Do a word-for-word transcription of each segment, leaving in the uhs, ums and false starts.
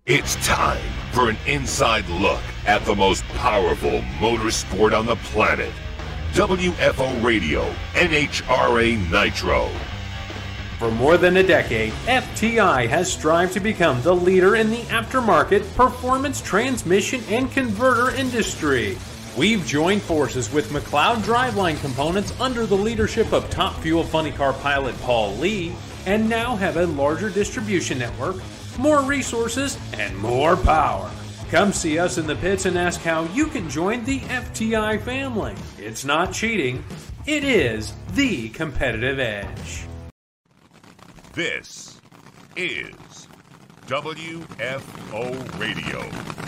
It's time for an inside look at the most powerful motorsport on the planet. W F O Radio N H R A Nitro. For more than a decade, F T I has strived to become the leader in the aftermarket performance transmission and converter industry. We've joined forces with McLeod Driveline Components under the leadership of Top Fuel Funny Car pilot Paul Lee, and now have a larger distribution network, more resources, and more power. Come see us in the pits and ask how you can join the F T I family. It's not cheating, it is the competitive edge. This is W F O Radio.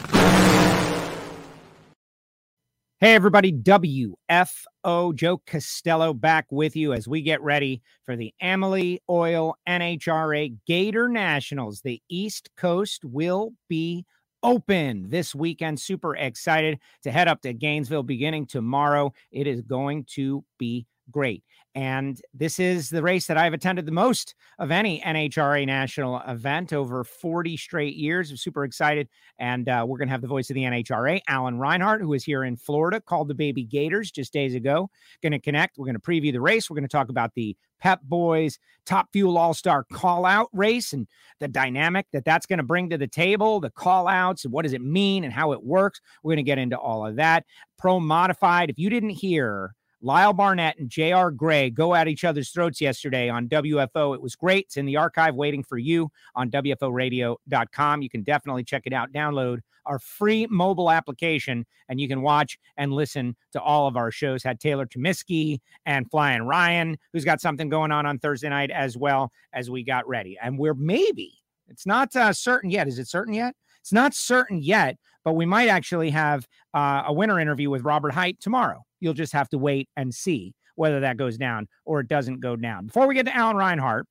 Hey everybody, W F O, Joe Costello back with you as we get ready for the Amalie Oil N H R A Gator Nationals. The East Coast will be open this weekend. Super excited to head up to Gainesville beginning tomorrow. It is going to be great. And this is the race that I've attended the most of any N H R A national event over forty straight years. I'm super excited. And uh, we're going to have the voice of the N H R A, Alan Reinhart, who is here in Florida, called the Baby Gators just days ago. Going to connect. We're going to preview the race. We're going to talk about the Pep Boys Top Fuel All-Star call-out race and the dynamic that that's going to bring to the table, the call-outs, and what does it mean and how it works. We're going to get into all of that. Pro Modified. If you didn't hear Lyle Barnett and J R Gray go at each other's throats yesterday on W F O. It was great. It's in the archive waiting for you on W F O radio dot com. You can definitely check it out. Download our free mobile application, and you can watch and listen to all of our shows. Had Taylor Tomiski and Flying Ryan, who's got something going on on Thursday night as well as we got ready. And we're maybe, it's not uh, certain yet. Is it certain yet? It's not certain yet, but we might actually have uh, a winner interview with Robert Hight tomorrow. You'll just have to wait and see whether that goes down or it doesn't go down. Before we get to Alan Reinhart,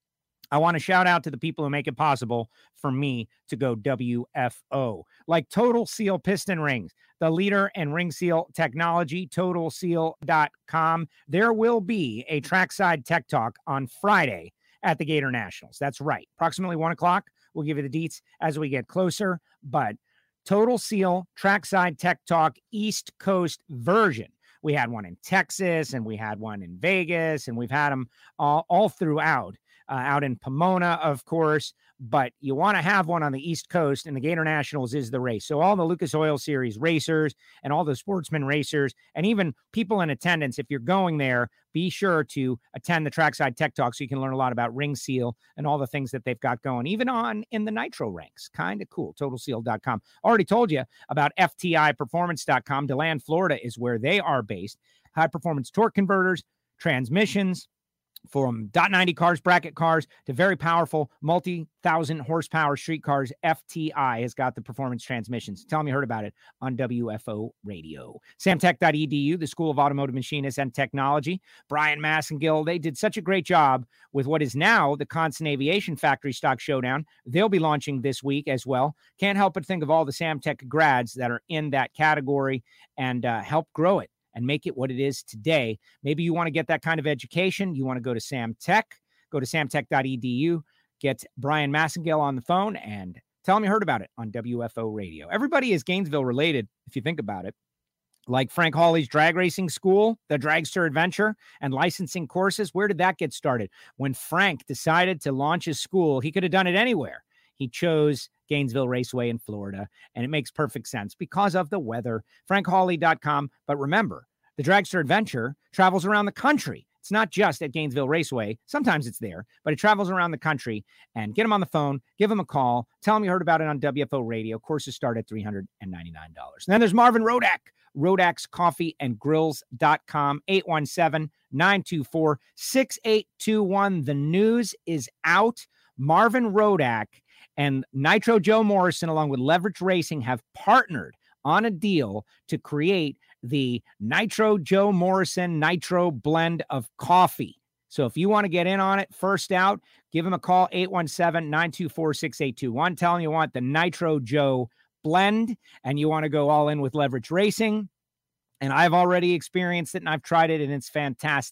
I want to shout out to the people who make it possible for me to go W F O, like Total Seal Piston Rings, the leader in ring seal technology, total seal dot com. There will be a trackside tech talk on Friday at the Gator Nationals. That's right. Approximately one o'clock. We'll give you the deets as we get closer, but Total Seal Trackside Tech Talk East Coast version. We had one in Texas, and we had one in Vegas, and we've had them all, all throughout, uh, out in Pomona, of course. But you want to have one on the East Coast, and the Gator Nationals is the race. So all the Lucas Oil Series racers and all the sportsman racers and even people in attendance, if you're going there, be sure to attend the Trackside Tech Talk so you can learn a lot about ring seal and all the things that they've got going, even on in the nitro ranks. Kind of cool. total seal dot com. Already told you about F T I performance dot com. DeLand, Florida is where they are based. High performance torque converters, transmissions, from dot ninety cars, bracket cars, to very powerful multi-thousand horsepower street cars, F T I has got the performance transmissions. Tell me you heard about it on W F O Radio. samtech dot e d u, the School of Automotive Machinists and Technology. Brian Massengill, they did such a great job with what is now the Constant Aviation Factory Stock Showdown. They'll be launching this week as well. Can't help but think of all the Samtech grads that are in that category and uh, help grow it and make it what it is today. Maybe you want to get that kind of education. You want to go to Samtech, go to samtech dot e d u, get Brian Massengill on the phone, and tell him you heard about it on W F O Radio. Everybody is Gainesville related, if you think about it. Like Frank Hawley's drag racing school, the Dragster Adventure, and licensing courses. Where did that get started? When Frank decided to launch his school, he could have done it anywhere. He chose Gainesville Raceway in Florida, and it makes perfect sense because of the weather. frank hawley dot com. But remember, the Dragster Adventure travels around the country. It's not just at Gainesville Raceway. Sometimes it's there, but it travels around the country. And get them on the phone, give them a call, tell them you heard about it on W F O Radio. Courses start at three hundred ninety-nine dollars. And then there's Marvin Rodak, Rodak's Coffee and Grills dot com, eight one seven, nine two four, six eight two one. The news is out. Marvin Rodak and Nitro Joe Morrison, along with Leverage Racing, have partnered on a deal to create the Nitro Joe Morrison Nitro blend of coffee. So if you want to get in on it, first out, give them a call, eight one seven, nine two four, six eight two one. Tell them you want the Nitro Joe blend and you want to go all in with Leverage Racing. And I've already experienced it and I've tried it and it's fantastic.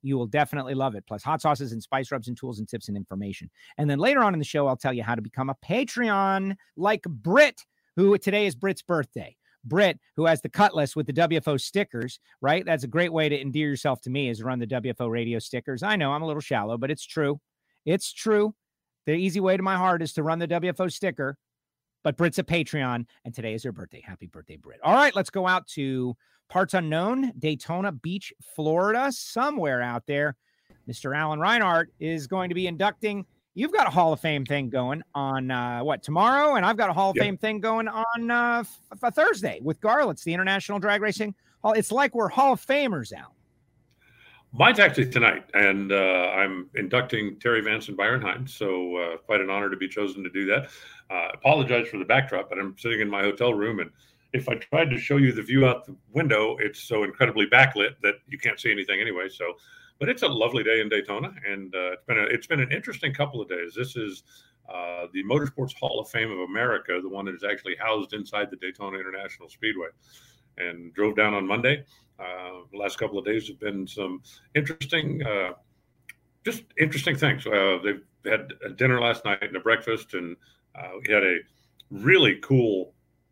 You will definitely love it. Plus hot sauces and spice rubs and tools and tips and information. And then later on in the show, I'll tell you how to become a Patreon like Britt, who today is Britt's birthday. Britt, who has the Cutlass with the W F O stickers, right? That's a great way to endear yourself to me, is run the W F O radio stickers. I know I'm a little shallow, but it's true. It's true. The easy way to my heart is to run the W F O sticker. But Britt's a Patreon, and today is her birthday. Happy birthday, Britt. All right, let's go out to parts unknown, Daytona Beach, Florida, somewhere out there. Mister Alan Reinhart is going to be inducting. You've got a Hall of Fame thing going on, uh, what, tomorrow? And I've got a Hall of yep. Fame thing going on uh, f- Thursday with Garlits, the International Drag Racing Hall. It's like we're Hall of Famers, Al. Mine's actually tonight, and uh, I'm inducting Terry Vance and Byron Hines, so uh, quite an honor to be chosen to do that. Uh, apologize for the backdrop, but I'm sitting in my hotel room, and if I tried to show you the view out the window, it's so incredibly backlit that you can't see anything anyway. So, but it's a lovely day in Daytona, and uh, it's been a, it's been an interesting couple of days. This is uh, the Motorsports Hall of Fame of America, the one that is actually housed inside the Daytona International Speedway, and drove down on Monday. Uh, the last couple of days have been some interesting, uh, just interesting things. Uh, they've had a dinner last night and a breakfast, and uh, we had a really cool.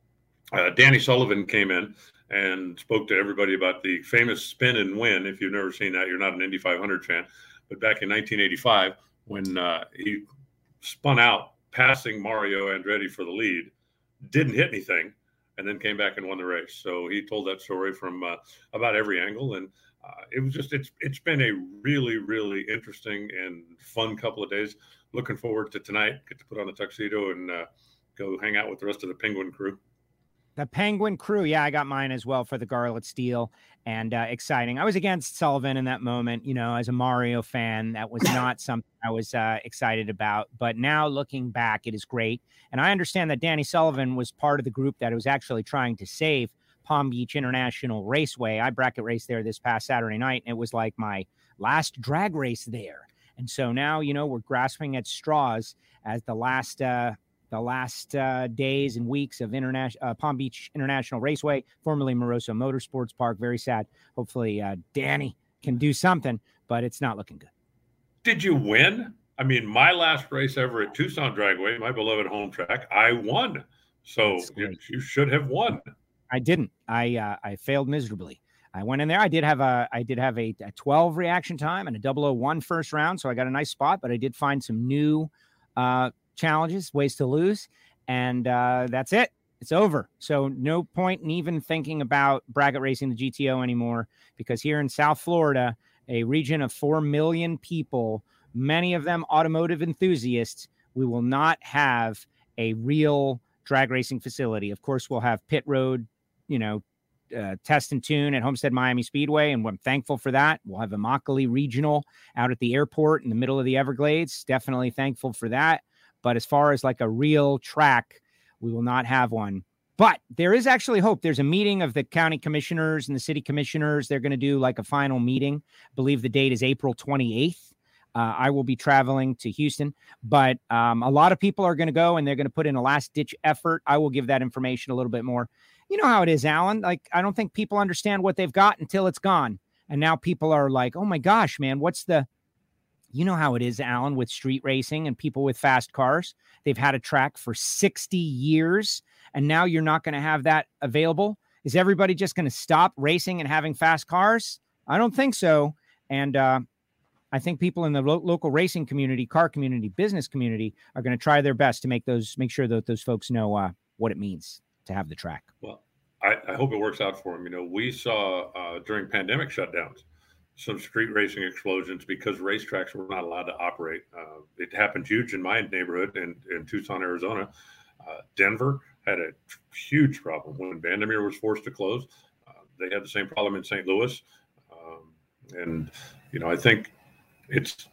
Uh, Danny Sullivan came in and spoke to everybody about the famous spin and win. If you've never seen that, you're not an Indy five hundred fan. But back in nineteen eighty-five, when uh, he spun out, passing Mario Andretti for the lead, didn't hit anything, and then came back and won the race. So he told that story from uh, about every angle, and uh, it was just it's it's been a really really interesting and fun couple of days. Looking forward to tonight. Get to put on a tuxedo and uh, go hang out with the rest of the Penguin crew. The Penguin crew, yeah, I got mine as well for the Garlits deal, and uh, exciting. I was against Sullivan in that moment, you know, as a Mario fan. That was not something I was uh, excited about, but now looking back, it is great. And I understand that Danny Sullivan was part of the group that was actually trying to save Palm Beach International Raceway. I bracket raced there this past Saturday night, and it was like my last drag race there. And so now, you know, we're grasping at straws as the last uh, the last uh, days and weeks of international uh, Palm Beach International Raceway, formerly Moroso Motorsports Park. Very sad. Hopefully uh, Danny can do something, but it's not looking good. Did you win? I mean, my last race ever at Tucson Dragway, my beloved home track, I won. So you, you should have won. I didn't. I uh, I failed miserably. I went in there. I did have a I did have a, a twelve reaction time and a double oh one first round, so I got a nice spot. But I did find some new uh, challenges, ways to lose, and uh, that's it. It's over. So no point in even thinking about bracket racing the G T O anymore, because here in South Florida, a region of four million people, many of them automotive enthusiasts, we will not have a real drag racing facility. Of course, we'll have pit road, you know, uh, test and tune at Homestead Miami Speedway, and I'm thankful for that. We'll have a Immokalee Regional out at the airport in the middle of the Everglades. Definitely thankful for that. But as far as like a real track, we will not have one. But there is actually hope. There's a meeting of the county commissioners and the city commissioners. They're going to do like a final meeting. I believe the date is April twenty-eighth. Uh, I will be traveling to Houston, but um, a lot of people are going to go and they're going to put in a last ditch effort. I will give that information a little bit more. You know how it is, Alan. Like, I don't think people understand what they've got until it's gone. And now people are like, oh my gosh, man, what's the, you know how it is, Alan, with street racing and people with fast cars. They've had a track for sixty years, and now you're not going to have that available. Is everybody just going to stop racing and having fast cars? I don't think so. And uh, I think people in the lo- local racing community, car community, business community are going to try their best to make those, make sure that those folks know uh, what it means to have the track. Well, I, I hope it works out for them. You know, we saw uh, during pandemic shutdowns some street racing explosions because racetracks were not allowed to operate. Uh, it happened huge in my neighborhood in, in Tucson, Arizona. Uh, Denver had a huge problem when Vandermeer was forced to close. Uh, they had the same problem in Saint Louis. Um, and, you know, I think it's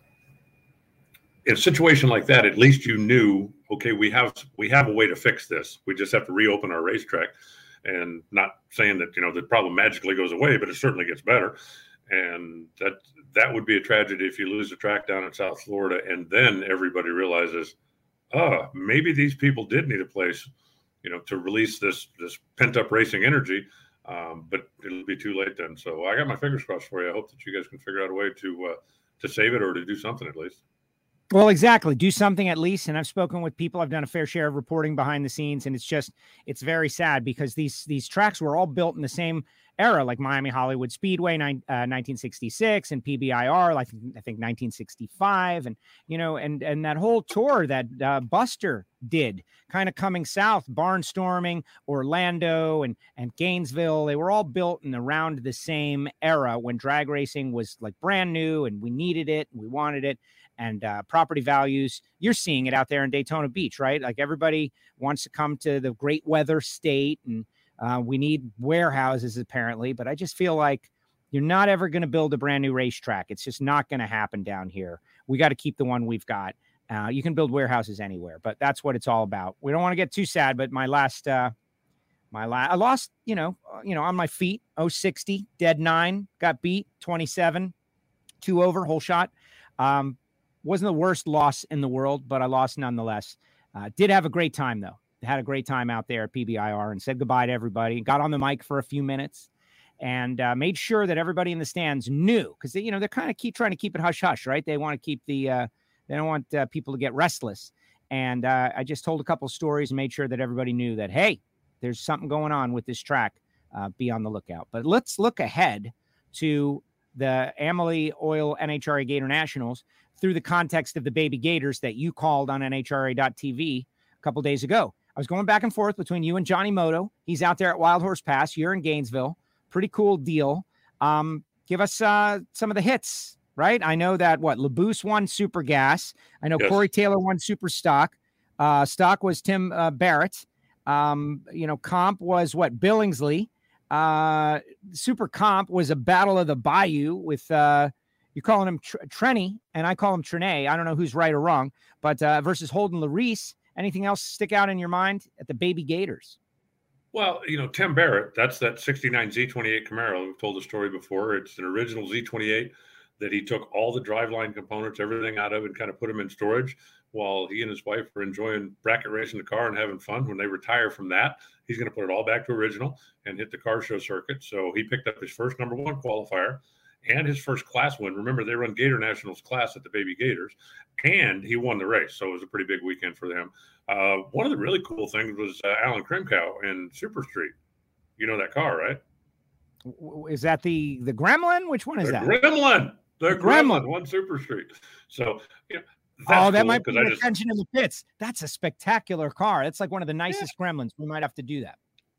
in a situation like that, at least you knew, okay, we have we have a way to fix this. We just have to reopen our racetrack. And not saying that, you know, the problem magically goes away, but it certainly gets better. And that that would be a tragedy if you lose a track down in South Florida, and then everybody realizes, oh, maybe these people did need a place, you know, to release this this pent up racing energy. Um, but it'll be too late then. So I got my fingers crossed for you. I hope that you guys can figure out a way to uh, to save it or to do something at least. Well, exactly. Do something at least. And I've spoken with people. I've done a fair share of reporting behind the scenes, and it's just, it's very sad because these, these tracks were all built in the same era, like Miami Hollywood Speedway, nine, uh, nineteen sixty-six, and P B I R, like I think nineteen sixty-five. And, you know, and, and that whole tour that uh, Buster did, kind of coming south, barnstorming, Orlando and, and Gainesville, they were all built in around the same era when drag racing was like brand new and we needed it and we wanted it. And uh, property values, you're seeing it out there in Daytona Beach, right? Like everybody wants to come to the great weather state, and uh, we need warehouses apparently. But I just feel like you're not ever going to build a brand new racetrack. It's just not going to happen down here. We got to keep the one we've got. Uh, you can build warehouses anywhere, but that's what it's all about. We don't want to get too sad, but my last, uh, my last, I lost, you know, uh, you know, on my feet, oh sixty, dead nine, got beat, twenty-seven, two over, whole shot. Um, Wasn't the worst loss in the world, but I lost nonetheless. Uh, did have a great time, though. Had a great time out there at P B I R and said goodbye to everybody. Got on the mic for a few minutes and uh, made sure that everybody in the stands knew, because, you know, they're kind of keep trying to keep it hush-hush, right? They want to keep the uh, – they don't want uh, people to get restless. And uh, I just told a couple stories and made sure that everybody knew that, hey, there's something going on with this track. Uh, be on the lookout. But let's look ahead to the Amalie Oil N H R A Gator Nationals through the context of the Baby Gators that you called on N H R A dot T V a couple days ago. I was going back and forth between you and Johnny Moto. He's out there at Wild Horse Pass. You're in Gainesville. Pretty cool deal. Um, give us uh, some of the hits, right? I know that, what, Labuse won Super Gas. I know yes. Corey Taylor won Super Stock. Uh, stock was Tim uh, Barrett. Um, you know, Comp was, what, Billingsley. Uh, Super Comp was a Battle of the Bayou with uh, – you're calling him Tr- Trenny, and I call him Trene. I don't know who's right or wrong, but uh, versus Holden Larice. Anything else stick out in your mind at the Baby Gators? Well, you know, Tim Barrett, that's that sixty-nine Z twenty-eight Camaro. We've told the story before. It's an original Z twenty-eight that he took all the driveline components, everything out of it, and kind of put them in storage while he and his wife were enjoying bracket racing the car and having fun. When they retire from that, he's going to put it all back to original and hit the car show circuit. So he picked up his first number one qualifier and his first class win. Remember, they run Gator Nationals class at the Baby Gators, and he won the race. So it was a pretty big weekend for them. Uh, one of the really cool things was uh, Alan Krimkow in Super Street. You know that car, right? Is that the the Gremlin? Which one is the that? Gremlin. The, the Gremlin. Gremlin. One Super Street. So, you know, oh, that cool, might be just, attention in the pits. That's a spectacular car. That's like one of the nicest yeah. Gremlins. We might have to do that.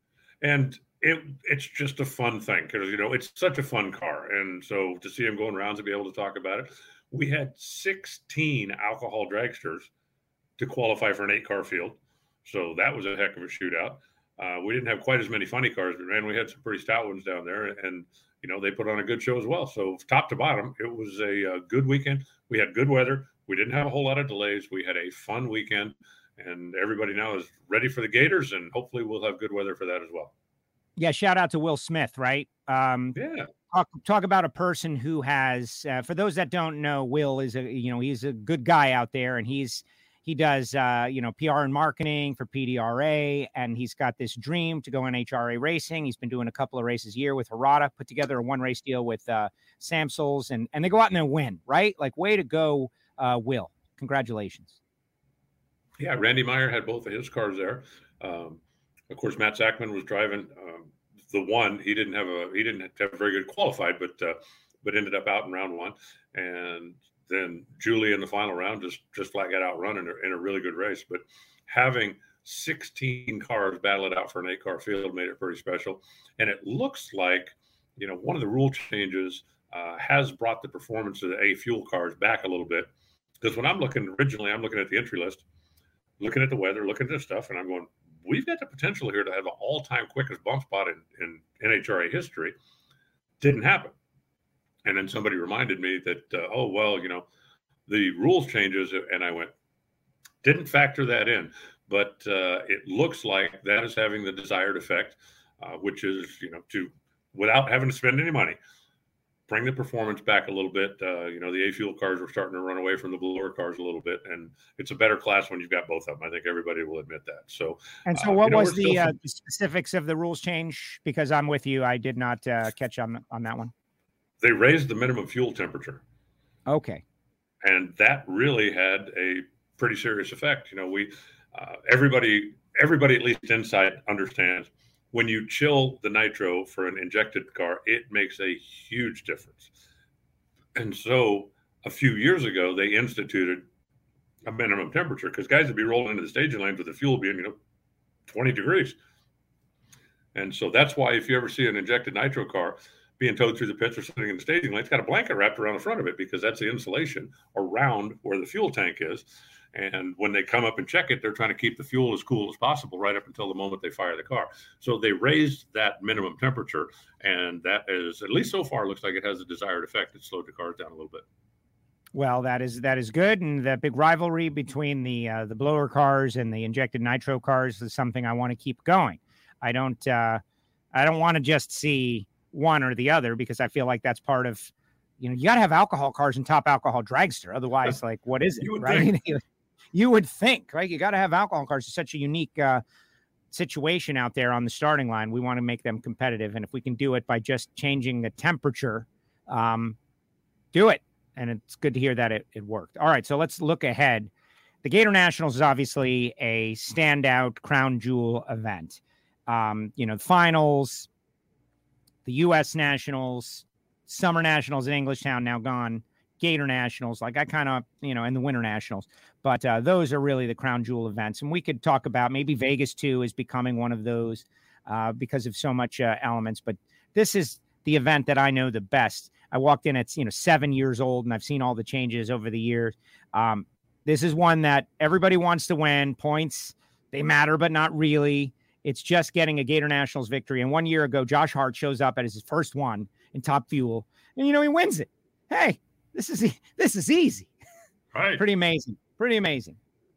And it it's just a fun thing because, you know, it's such a fun car. And so to see him going around to be able to talk about it, we had sixteen alcohol dragsters to qualify for an eight-car field. So that was a heck of a shootout. Uh, we didn't have quite as many funny cars, but, man, we had some pretty stout ones down there. And, you know, they put on a good show as well. So top to bottom, it was a, a good weekend. We had good weather. We didn't have a whole lot of delays. We had a fun weekend. And everybody now is ready for the Gators, and hopefully we'll have good weather for that as well. Yeah, shout out to Will Smith, right? Um, yeah. Talk, talk about a person who has, uh, for those that don't know, Will is a, you know, he's a good guy out there, and he's, he does, uh, you know, P R and marketing for P D R A, and he's got this dream to go N H R A racing. He's been doing a couple of races a year with Harada, put together a one race deal with uh, Samsels, and, and they go out and they win, right? Like, way to go, uh, Will. Congratulations. Yeah, Randy Meyer had both of his cars there. Um, of course, Matt Zachman was driving um, the one. He didn't have a he didn't have a very good qualified, but uh, but ended up out in round one. And then Julie in the final round just just flat got outrun in a, in a really good race. But having sixteen cars battle it out for an eight car field made it pretty special. And it looks like, you know, one of the rule changes uh, has brought the performance of the A fuel cars back a little bit. Because when I'm looking originally, I'm looking at the entry list, looking at the weather, looking at this stuff, and I'm going, we've got the potential here to have the all-time quickest bump spot in, in N H R A history. Didn't happen. And then somebody reminded me that, uh, oh, well, you know, the rules changes, and I went, didn't factor that in. But uh, it looks like that is having the desired effect, uh, which is, you know, to, without having to spend any money, bring the performance back a little bit. Uh, you know, the A-Fuel cars were starting to run away from the blower cars a little bit, and it's a better class when you've got both of them. I think everybody will admit that. So, and so, uh, what you know, was the still... uh, specifics of the rules change? Because I'm with you, I did not uh, catch on on that one. They raised the minimum fuel temperature. Okay, and that really had a pretty serious effect. You know, we uh, everybody everybody at least inside understands. When you chill the nitro for an injected car, it makes a huge difference. And so a few years ago, they instituted a minimum temperature because guys would be rolling into the staging lanes with the fuel being, you know, twenty degrees. And so that's why if you ever see an injected nitro car being towed through the pits or sitting in the staging lane, it's got a blanket wrapped around the front of it because that's the insulation around where the fuel tank is. And when they come up and check it, they're trying to keep the fuel as cool as possible right up until the moment they fire the car. So they raised that minimum temperature, and that is, at least so far, looks like it has a desired effect. It slowed the cars down a little bit. Well, that is that is good, and the big rivalry between the uh, the blower cars and the injected nitro cars is something I want to keep going. I don't uh, I don't want to just see one or the other because I feel like that's part of, you know, you got to have alcohol cars and top alcohol dragster. Otherwise, like, what is it? You would right? You would think, right? You got to have alcohol cars. It's such a unique uh, situation out there on the starting line. We want to make them competitive. And if we can do it by just changing the temperature, um, do it. And it's good to hear that it, it worked. All right, so let's look ahead. The Gator Nationals is obviously a standout crown jewel event. Um, you know, the finals, the U S Nationals, Summer Nationals in Englishtown now gone, Gator Nationals, like I kind of, you know, and the Winter Nationals. But uh, those are really the crown jewel events. And we could talk about maybe Vegas, too, is becoming one of those uh, because of so much uh, elements. But this is the event that I know the best. I walked in at, you know, seven years old, and I've seen all the changes over the years. Um, this is one that everybody wants to win. Points, they matter, but not really. It's just getting a Gator Nationals victory. And one year ago, Josh Hart shows up at his first one in Top Fuel, and, you know, he wins it. Hey, this is this is easy. Right. Pretty amazing. Pretty amazing.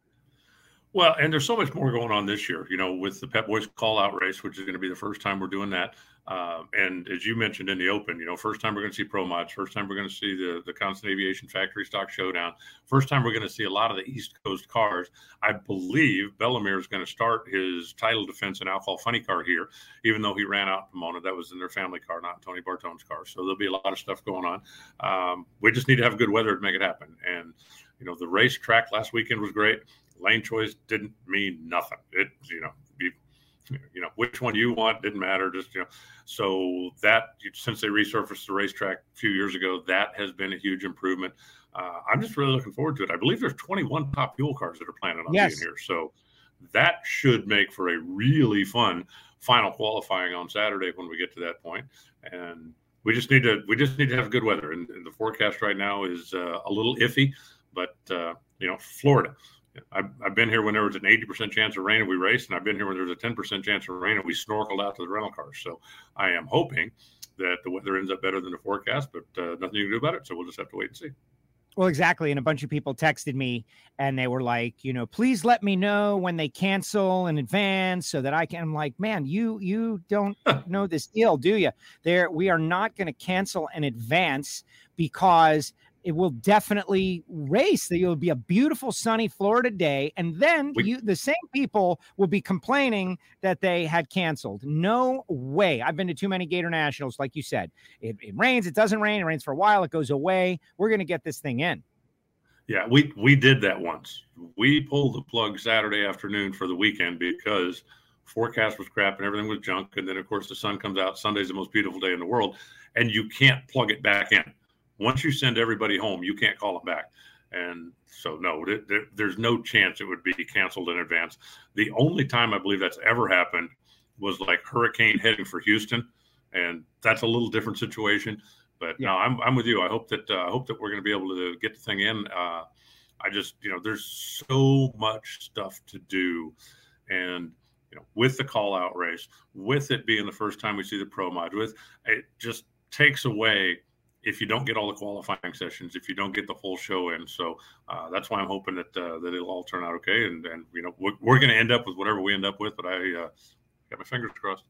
Well, and there's so much more going on this year, you know, with the Pep Boys call-out race, which is going to be the first time we're doing that. Uh, and as you mentioned in the open, you know, first time we're going to see Pro Mods, first time we're going to see the, the Constant Aviation Factory Stock Showdown, first time we're going to see a lot of the East Coast cars. I believe Bellemere is going to start his title defense in Alcohol Funny car here, even though he ran out in Pomona. That was in their family car, not Tony Bartone's car. So there'll be a lot of stuff going on. Um, we just need to have good weather to make it happen. And, you know, the racetrack last weekend was great. Lane choice didn't mean nothing. It, you know, you, you know, which one you want didn't matter. Just, you know, so that since they resurfaced the racetrack a few years ago, that has been a huge improvement. Uh, I'm just really looking forward to it. I believe there's twenty-one Top Fuel cars that are planning on yes. being here. So that should make for a really fun final qualifying on Saturday when we get to that point. And we just need to, we just need to have good weather. And, and the forecast right now is uh, a little iffy, but uh, you know, Florida, I've, I've been here when there was an eighty percent chance of rain and we raced, and I've been here when there was a ten percent chance of rain and we snorkeled out to the rental cars. So I am hoping that the weather ends up better than the forecast, but uh, nothing you can do about it. So we'll just have to wait and see. Well, exactly. And a bunch of people texted me and they were like, you know, please let me know when they cancel in advance so that I can. I'm like, man, you you don't know this deal, do you? There, we are not going to cancel in advance because it will definitely race. It will be a beautiful sunny Florida day. And then we, you, the same people will be complaining that they had canceled. No way. I've been to too many Gator Nationals. Like you said, it, it rains, it doesn't rain. It rains for a while. It goes away. We're going to get this thing in. Yeah, we, we did that once. We pulled the plug Saturday afternoon for the weekend because forecast was crap and everything was junk. And then of course the sun comes out. Sunday's the most beautiful day in the world. And you can't plug it back in. Once you send everybody home, you can't call it back. And so, no, th- th- there's no chance it would be canceled in advance. The only time I believe that's ever happened was like hurricane heading for Houston. And that's a little different situation. But yeah. no, I'm I'm with you. I hope that uh, I hope that we're going to be able to get the thing in. Uh, I just, you know, there's so much stuff to do. And, you know, with the call out race, with it being the first time we see the Pro Mod, with it just takes away if you don't get all the qualifying sessions, if you don't get the full show in. So uh, that's why I'm hoping that uh, that it'll all turn out okay. And, and you know, we're, we're going to end up with whatever we end up with, but I uh, got my fingers crossed.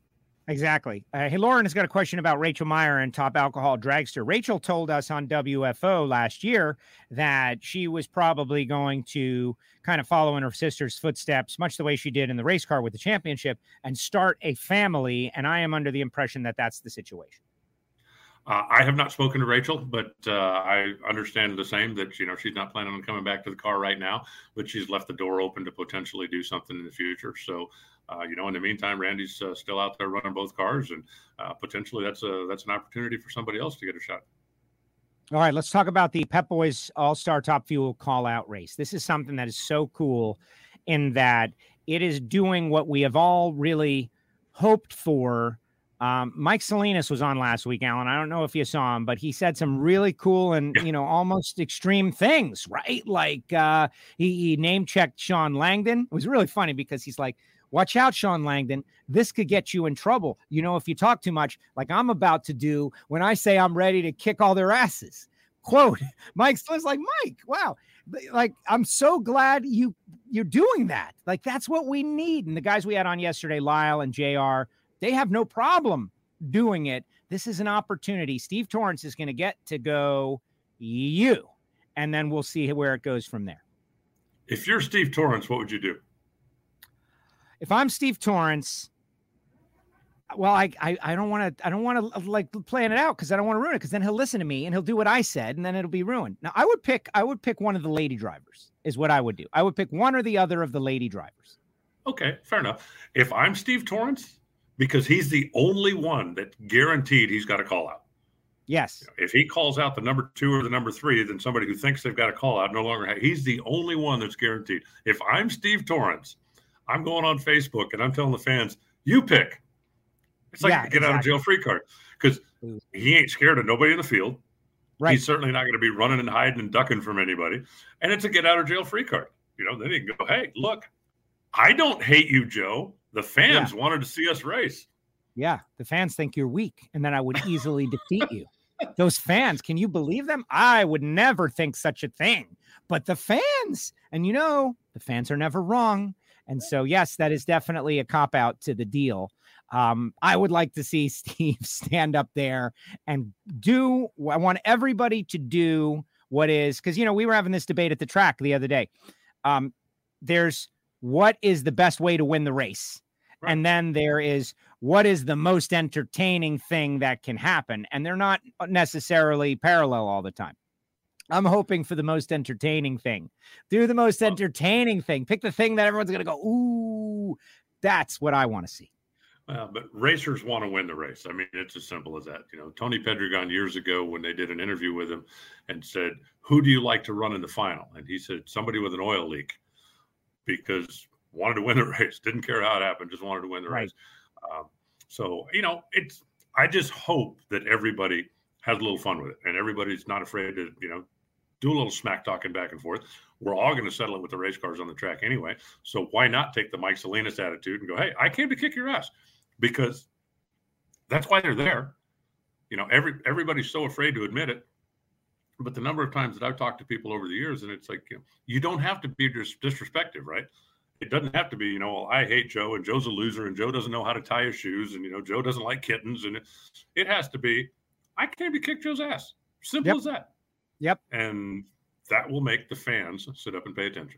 Exactly. Uh, hey, Lauren has got a question about Rachel Meyer and Top Alcohol Dragster. Rachel told us on W F O last year that she was probably going to kind of follow in her sister's footsteps, much the way she did in the race car with the championship, and start a family. And I am under the impression that that's the situation. Uh, I have not spoken to Rachel, but uh, I understand the same, that, you know, she's not planning on coming back to the car right now, but she's left the door open to potentially do something in the future. So, uh, you know, in the meantime, Randy's uh, still out there running both cars, and uh, potentially that's a that's an opportunity for somebody else to get a shot. All right, let's talk about the Pep Boys All-Star Top Fuel call-out race. This is something that is so cool in that it is doing what we have all really hoped for. Um, Mike Salinas was on last week, Alan. I don't know if you saw him, but he said some really cool and, you know, almost extreme things, right? Like uh, he, he name-checked Sean Langdon. It was really funny because he's like, watch out, Sean Langdon. This could get you in trouble. You know, if you talk too much, like I'm about to do when I say I'm ready to kick all their asses. Quote, Mike was like, Mike, wow. Like, I'm so glad you, you're doing that. Like, that's what we need. And the guys we had on yesterday, Lyle and J R, they have no problem doing it. This is an opportunity. Steve Torrence is going to get to go you, and then we'll see where it goes from there. If you're Steve Torrence, what would you do? If I'm Steve Torrence, well, I I, I don't want to I don't want to like plan it out because I don't want to ruin it, because then he'll listen to me and he'll do what I said and then it'll be ruined. Now, I would pick I would pick one of the lady drivers is what I would do. I would pick one or the other of the lady drivers. Okay, fair enough. If I'm Steve Torrence, because he's the only one that guaranteed he's got a call out. Yes. If he calls out the number two or the number three, then somebody who thinks they've got a call out no longer has. He's the only one that's guaranteed. If I'm Steve Torrence, I'm going on Facebook and I'm telling the fans, you pick. It's like yeah, a get exactly. out of jail free card, because he ain't scared of nobody in the field. Right. He's certainly not going to be running and hiding and ducking from anybody. And it's a get out of jail free card. You know, then he can go, hey, look, I don't hate you, Joe. The fans yeah. wanted to see us race. Yeah, the fans think you're weak, and then I would easily defeat you. Those fans, can you believe them? I would never think such a thing. But the fans, and you know, the fans are never wrong. And so, yes, that is definitely a cop-out to the deal. Um, I would like to see Steve stand up there and do, I want everybody to do what is, because, you know, we were having this debate at the track the other day. Um, there's what is the best way to win the race? Right. And then there is what is the most entertaining thing that can happen? And they're not necessarily parallel all the time. I'm hoping for the most entertaining thing. Do the most entertaining thing. Pick the thing that everyone's going to go, ooh, that's what I want to see. Uh, but racers want to win the race. I mean, it's as simple as that. You know, Tony Pedregon years ago, when they did an interview with him and said, who do you like to run in the final? And he said, somebody with an oil leak, because wanted to win the race. Didn't care how it happened. Just wanted to win the right. race. Um, so, you know, it's, I just hope that everybody has a little fun with it and everybody's not afraid to, you know, do a little smack talking back and forth. We're all going to settle it with the race cars on the track anyway. So why not take the Mike Salinas attitude and go, hey, I came to kick your ass, because that's why they're there. You know, every, everybody's so afraid to admit it. But the number of times that I've talked to people over the years, and it's like, you know, you don't have to be dis- disrespectful, right? It doesn't have to be, you know, well, I hate Joe and Joe's a loser and Joe doesn't know how to tie his shoes and, you know, Joe doesn't like kittens. And it, it has to be, I came to kick Joe's ass. Simple yep. as that. Yep. And that will make the fans sit up and pay attention.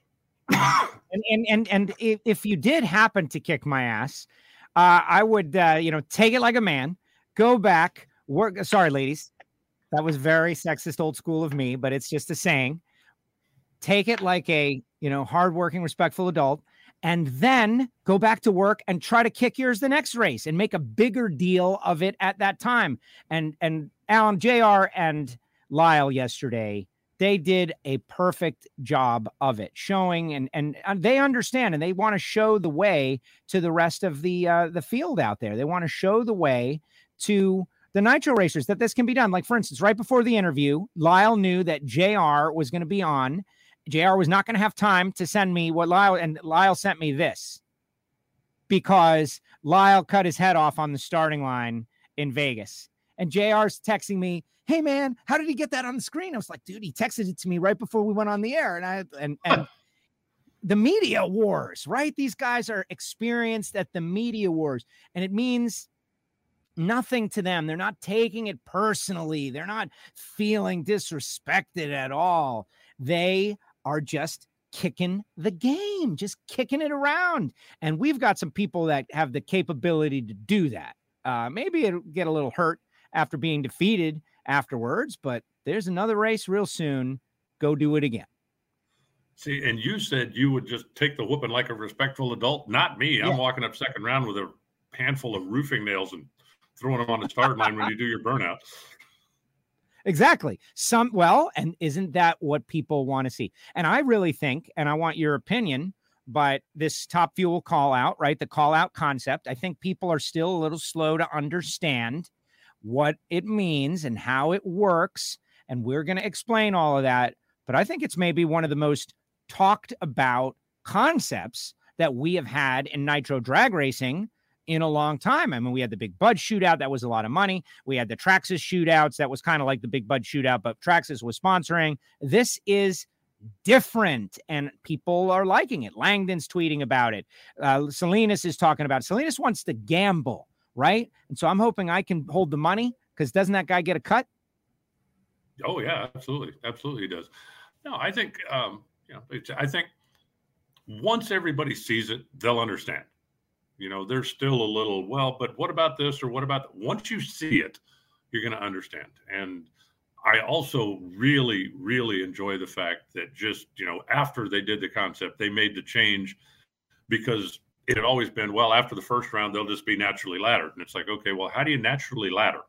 and, and, and, and if, if you did happen to kick my ass, uh, I would, uh, you know, take it like a man, go back, work. Sorry, ladies. That was very sexist, old school of me, but it's just a saying. Take it like a, you know, hardworking, respectful adult, and then go back to work and try to kick yours the next race and make a bigger deal of it at that time. And, and Alan, J R and Lyle yesterday, they did a perfect job of it, showing and, and, and they understand, and they want to show the way to the rest of the, uh, the field out there. They want to show the way to the nitro racers that this can be done. Like, for instance, right before the interview, Lyle knew that J R was going to be on. J R was not going to have time to send me what Lyle, and Lyle sent me this because Lyle cut his head off on the starting line in Vegas. And J R's texting me, hey man, how did he get that on the screen? I was like, dude, he texted it to me right before we went on the air. And I, and, and the media wars, right? These guys are experienced at the media wars, and it means nothing to them. They're not taking it personally. They're not feeling disrespected at all. They are just kicking the game, just kicking it around. And we've got some people that have the capability to do that. Uh, maybe it'll get a little hurt after being defeated afterwards, but there's another race real soon. Go do it again. See, and you said you would just take the whooping like a respectful adult. Not me. Yeah. I'm walking up second round with a handful of roofing nails and throwing them on the start line when you do your burnout. Exactly. Some, well, and isn't that what people want to see? And I really think, and I want your opinion, but this Top Fuel call out, right? The call out concept, I think people are still a little slow to understand what it means and how it works. And we're going to explain all of that. But I think it's maybe one of the most talked about concepts that we have had in Nitro drag racing in a long time. I mean, we had the Big Bud shootout. That was a lot of money. We had the Traxxas shootouts. That was kind of like the Big Bud shootout, but Traxxas was sponsoring. This is different, and people are liking it. Langdon's tweeting about it. Uh, Salinas is talking about it. Salinas wants to gamble, right? And so I'm hoping I can hold the money, because doesn't that guy get a cut? Oh, yeah, absolutely. Absolutely he does. No, I think, um, you know, it's, I think once everybody sees it, they'll understand. You know, there's still a little, well, but what about this or what about that? Once you see it, you're going to understand. And I also really, really enjoy the fact that just, you know, after they did the concept, they made the change, because it had always been, well, after the first round, they'll just be naturally laddered. And it's like, okay, well, how do you naturally ladder?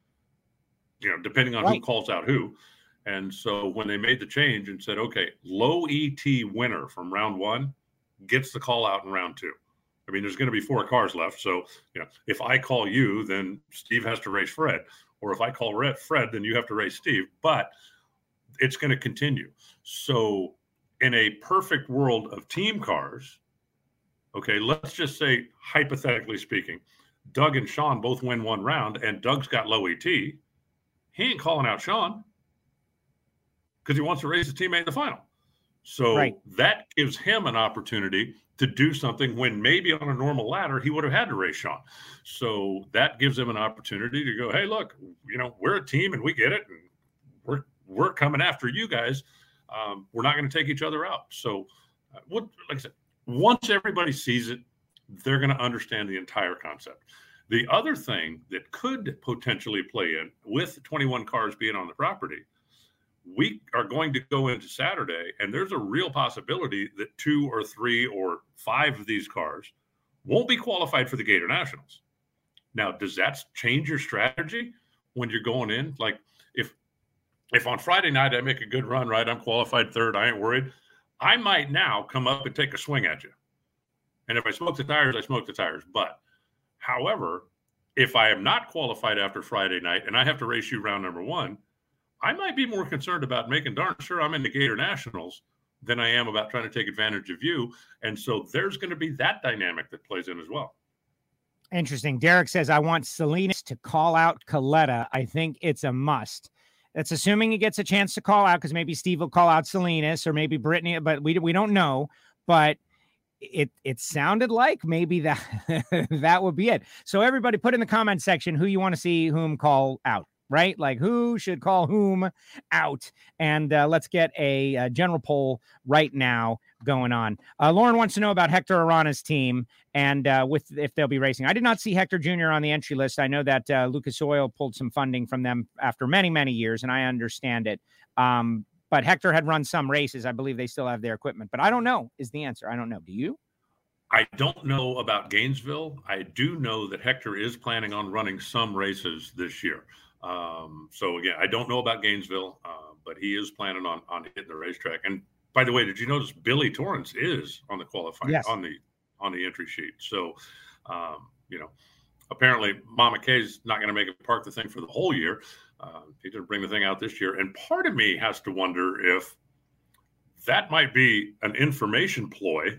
You know, depending on right. who calls out who. And so when they made the change and said, okay, low E T winner from round one gets the call out in round two. I mean, there's going to be four cars left. So, you know, if I call you, then Steve has to race Fred. Or if I call Fred, then you have to race Steve. But it's going to continue. So in a perfect world of team cars, okay, let's just say, hypothetically speaking, Doug and Sean both win one round, and Doug's got low E T. He ain't calling out Sean because he wants to race his teammate in the final. So right. that gives him an opportunity to do something when maybe on a normal ladder, he would have had to race Sean. So that gives him an opportunity to go, hey, look, you know, we're a team and we get it. And we're, we're coming after you guys. Um, we're not going to take each other out. So uh, what, like I said, once everybody sees it, they're going to understand the entire concept. The other thing that could potentially play in with twenty-one cars being on the property, we are going to go into Saturday, and there's a real possibility that two or three or five of these cars won't be qualified for the Gator Nationals. Now, does that change your strategy when you're going in? Like, if if on Friday night I make a good run, right, I'm qualified third, I ain't worried. I might now come up and take a swing at you. And if I smoke the tires, I smoke the tires. But, however, if I am not qualified after Friday night and I have to race you round number one, I might be more concerned about making darn sure I'm in the Gator Nationals than I am about trying to take advantage of you. And so there's going to be that dynamic that plays in as well. Interesting. Derek says, I want Salinas to call out Coletta. I think it's a must. That's assuming he gets a chance to call out, because maybe Steve will call out Salinas or maybe Brittany, but we, we don't know. But it it sounded like maybe that that would be it. So everybody put in the comment section who you want to see whom call out. Right? Like who should call whom out. And uh, let's get a, a general poll right now going on. Uh, Lauren wants to know about Hector Arana's team and uh, with if they'll be racing. I did not see Hector Junior on the entry list. I know that uh, Lucas Oil pulled some funding from them after many, many years, and I understand it. Um, but Hector had run some races. I believe they still have their equipment. But I don't know is the answer. I don't know. Do you? I don't know about Gainesville. I do know that Hector is planning on running some races this year. Um, so again, I don't know about Gainesville, uh, but he is planning on, on hitting the racetrack. And by the way, did you notice Billy Torrance is on the qualifying, yes. on the, on the entry sheet. So, um, you know, apparently Mama K's not going to make it park the thing for the whole year. Uh, he didn't bring the thing out this year. And part of me has to wonder if that might be an information ploy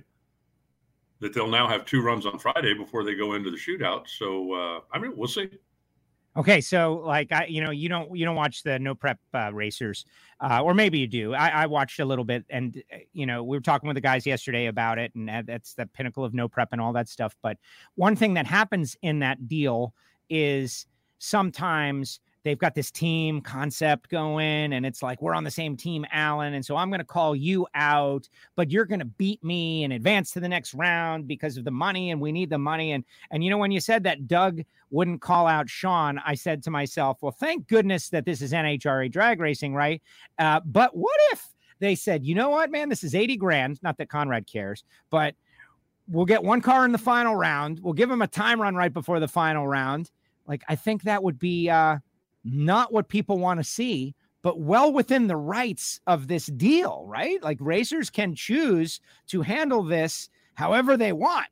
that they'll now have two runs on Friday before they go into the shootout. So, uh, I mean, we'll see. Okay, so like I, you know, you don't you don't watch the no prep uh, racers, uh, or maybe you do. I, I watched a little bit, and uh, you know, we were talking with the guys yesterday about it, and that's the pinnacle of no prep and all that stuff. But one thing that happens in that deal is sometimes they've got this team concept going, and it's like, we're on the same team, Alan. And so I'm going to call you out, but you're going to beat me and advance to the next round because of the money. And we need the money. And, and, you know, when you said that Doug wouldn't call out Sean, I said to myself, well, thank goodness that this is N H R A drag racing, right? Uh, but what if they said, you know what, man, this is eighty grand. Not that Conrad cares, but we'll get one car in the final round. We'll give him a time run right before the final round. Like, I think that would be, uh, not what people want to see, but well within the rights of this deal, right? Like, racers can choose to handle this however they want.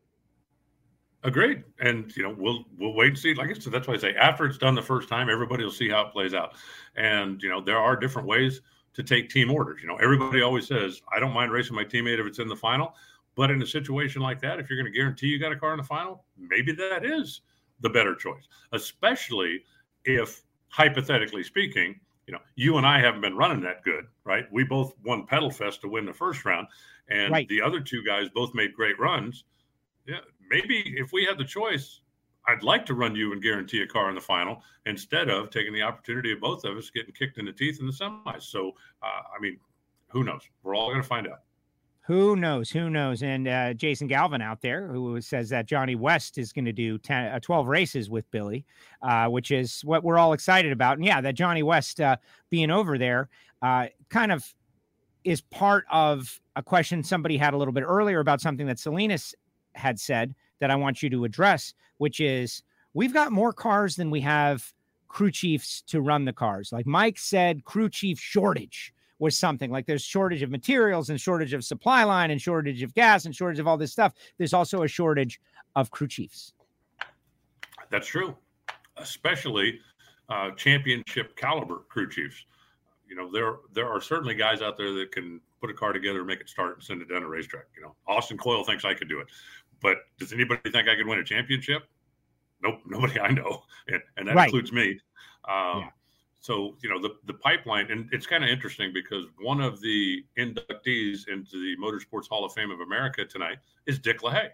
Agreed. And, you know, we'll, we'll wait and see. Like I said, that's why I say after it's done the first time, everybody will see how it plays out. And, you know, there are different ways to take team orders. You know, everybody always says, I don't mind racing my teammate if it's in the final, but in a situation like that, if you're going to guarantee you got a car in the final, maybe that is the better choice, especially if, hypothetically speaking, you know, you and I haven't been running that good, right? We both won Pedal Fest to win the first round, and right. The other two guys both made great runs. Yeah, maybe if we had the choice, I'd like to run you and guarantee a car in the final instead of taking the opportunity of both of us getting kicked in the teeth in the semis. So, uh, I mean, who knows? We're all going to find out. Who knows? Who knows? And uh, Jason Galvin out there, who says that Johnny West is going to do ten, uh, twelve races with Billy, uh, which is what we're all excited about. And yeah, that Johnny West uh, being over there uh, kind of is part of a question somebody had a little bit earlier about something that Salinas had said that I want you to address, which is we've got more cars than we have crew chiefs to run the cars. Like Mike said, crew chief shortage was something like there's shortage of materials and shortage of supply line and shortage of gas and shortage of all this stuff. There's also a shortage of crew chiefs. That's true, especially uh, championship caliber crew chiefs. You know, there there are certainly guys out there that can put a car together, make it start, and send it down a racetrack. You know, Austin Coyle thinks I could do it, but does anybody think I could win a championship? Nope, nobody I know, and, and that right. includes me. Um, yeah. So, you know, the, the pipeline, and it's kind of interesting because one of the inductees into the Motorsports Hall of Fame of America tonight is Dick LaHaye.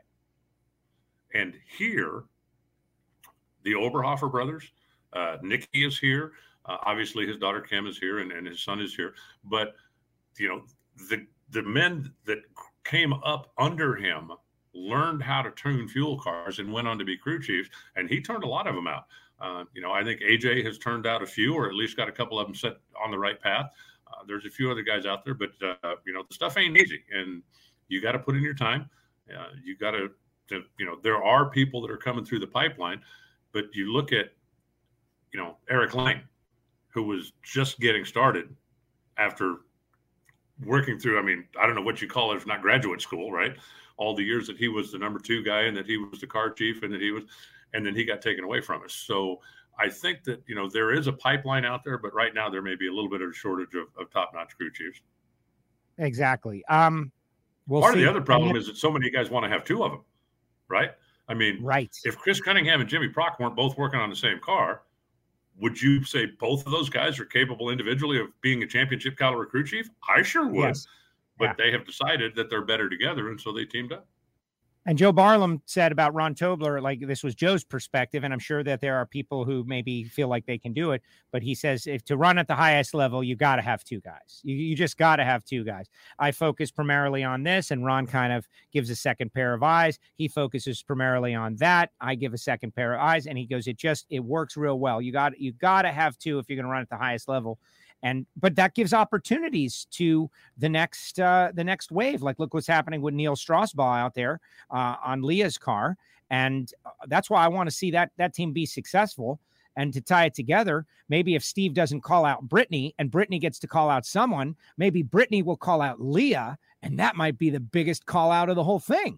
And here, the Oberhofer brothers, uh, Nicky is here. Uh, obviously, his daughter Kim is here, and, and his son is here. But, you know, the the men that came up under him learned how to tune fuel cars and went on to be crew chiefs, and he turned a lot of them out. Uh, you know, I think A J has turned out a few, or at least got a couple of them set on the right path. Uh, there's a few other guys out there, but, uh, you know, the stuff ain't easy, and you got to put in your time. Uh, you got to, you know, there are people that are coming through the pipeline, but you look at, you know, Eric Lane, who was just getting started after working through, I mean, I don't know what you call it, if not graduate school, right? All the years that he was the number two guy and that he was the car chief and that he was, and then he got taken away from us. So I think that, you know, there is a pipeline out there, but right now there may be a little bit of a shortage of, of top-notch crew chiefs. Exactly. Um, we'll Part see. of the other problem is that so many guys want to have two of them, right? I mean, right. If Chris Cunningham and Jimmy Prock weren't both working on the same car, would you say both of those guys are capable individually of being a championship caliber crew chief? I sure would. Yes. But yeah. They have decided that they're better together, and so they teamed up. And Joe Barlam said about Ron Tobler, like this was Joe's perspective, and I'm sure that there are people who maybe feel like they can do it, but he says if to run at the highest level, you got to have two guys. You, you just got to have two guys. I focus primarily on this, and Ron kind of gives a second pair of eyes. He focuses primarily on that. I give a second pair of eyes, and he goes, it just, it works real well. You got, you got to have two if you're going to run at the highest level. And but that gives opportunities to the next uh, the next wave. Like look what's happening with Neil Strasbaugh out there uh, on Leah's car, and that's why I want to see that that team be successful. And to tie it together, maybe if Steve doesn't call out Brittany and Brittany gets to call out someone, maybe Brittany will call out Leah, and that might be the biggest call out of the whole thing.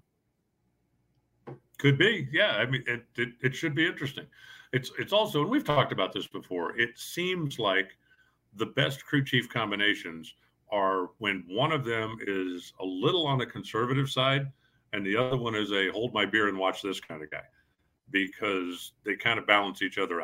Could be, yeah. I mean, it it, it should be interesting. It's it's also, and we've talked about this before. It seems like the best crew chief combinations are when one of them is a little on the conservative side and the other one is a hold my beer and watch this kind of guy, because they kind of balance each other out.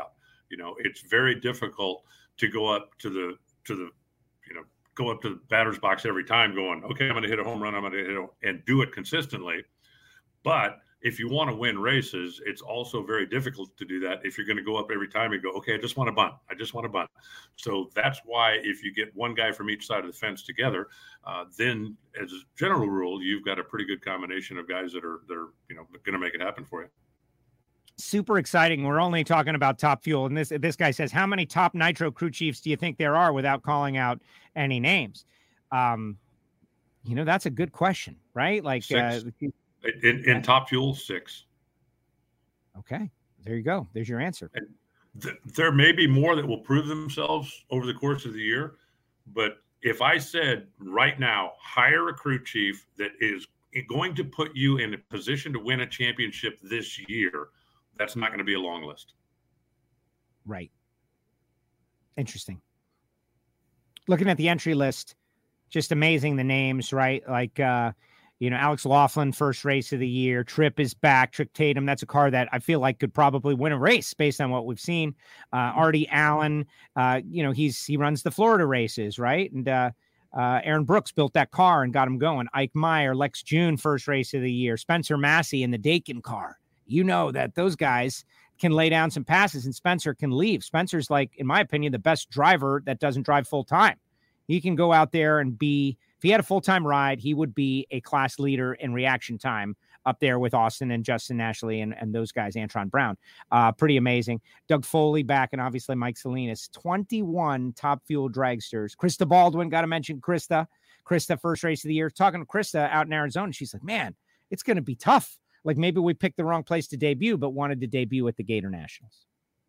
You know, it's very difficult to go up to the to the you know go up to the batter's box every time going, okay, I'm going to hit a home run, I'm going to hit a, and do it consistently. But if you want to win races, it's also very difficult to do that if you're going to go up every time and go, okay, I just want to bunt. I just want to bunt. So that's why if you get one guy from each side of the fence together, uh, then as a general rule, you've got a pretty good combination of guys that are, that are you know, going to make it happen for you. Super exciting. We're only talking about Top Fuel. And this, this guy says, how many top Nitro crew chiefs do you think there are without calling out any names? Um, you know, that's a good question, right? Like, Six. uh, In, in Top Fuel, six. Okay, there you go. There's your answer. And th- there may be more that will prove themselves over the course of the year, but if I said right now, hire a crew chief that is going to put you in a position to win a championship this year, that's not going to be a long list. Right. Interesting. Looking at the entry list, just amazing the names, right? Like, uh, You know, Alex Laughlin, first race of the year. Tripp is back. Trick Tatum, that's a car that I feel like could probably win a race based on what we've seen. Uh, Artie Allen, uh, you know, he's he runs the Florida races, right? And uh, uh, Aaron Brooks built that car and got him going. Ike Meyer, Lex June, first race of the year. Spencer Massey in the Dakin car. You know that those guys can lay down some passes and Spencer can leave. Spencer's like, in my opinion, the best driver that doesn't drive full time. He can go out there and be, if he had a full-time ride, he would be a class leader in reaction time up there with Austin and Justin Ashley and, and those guys, Antron Brown. Uh, pretty amazing. Doug Foley back, and obviously Mike Salinas. twenty-one Top Fuel dragsters. Krista Baldwin, got to mention Krista. Krista, first race of the year. Talking to Krista out in Arizona, she's like, man, it's going to be tough. Like maybe we picked the wrong place to debut, but wanted to debut at the Gator Nationals.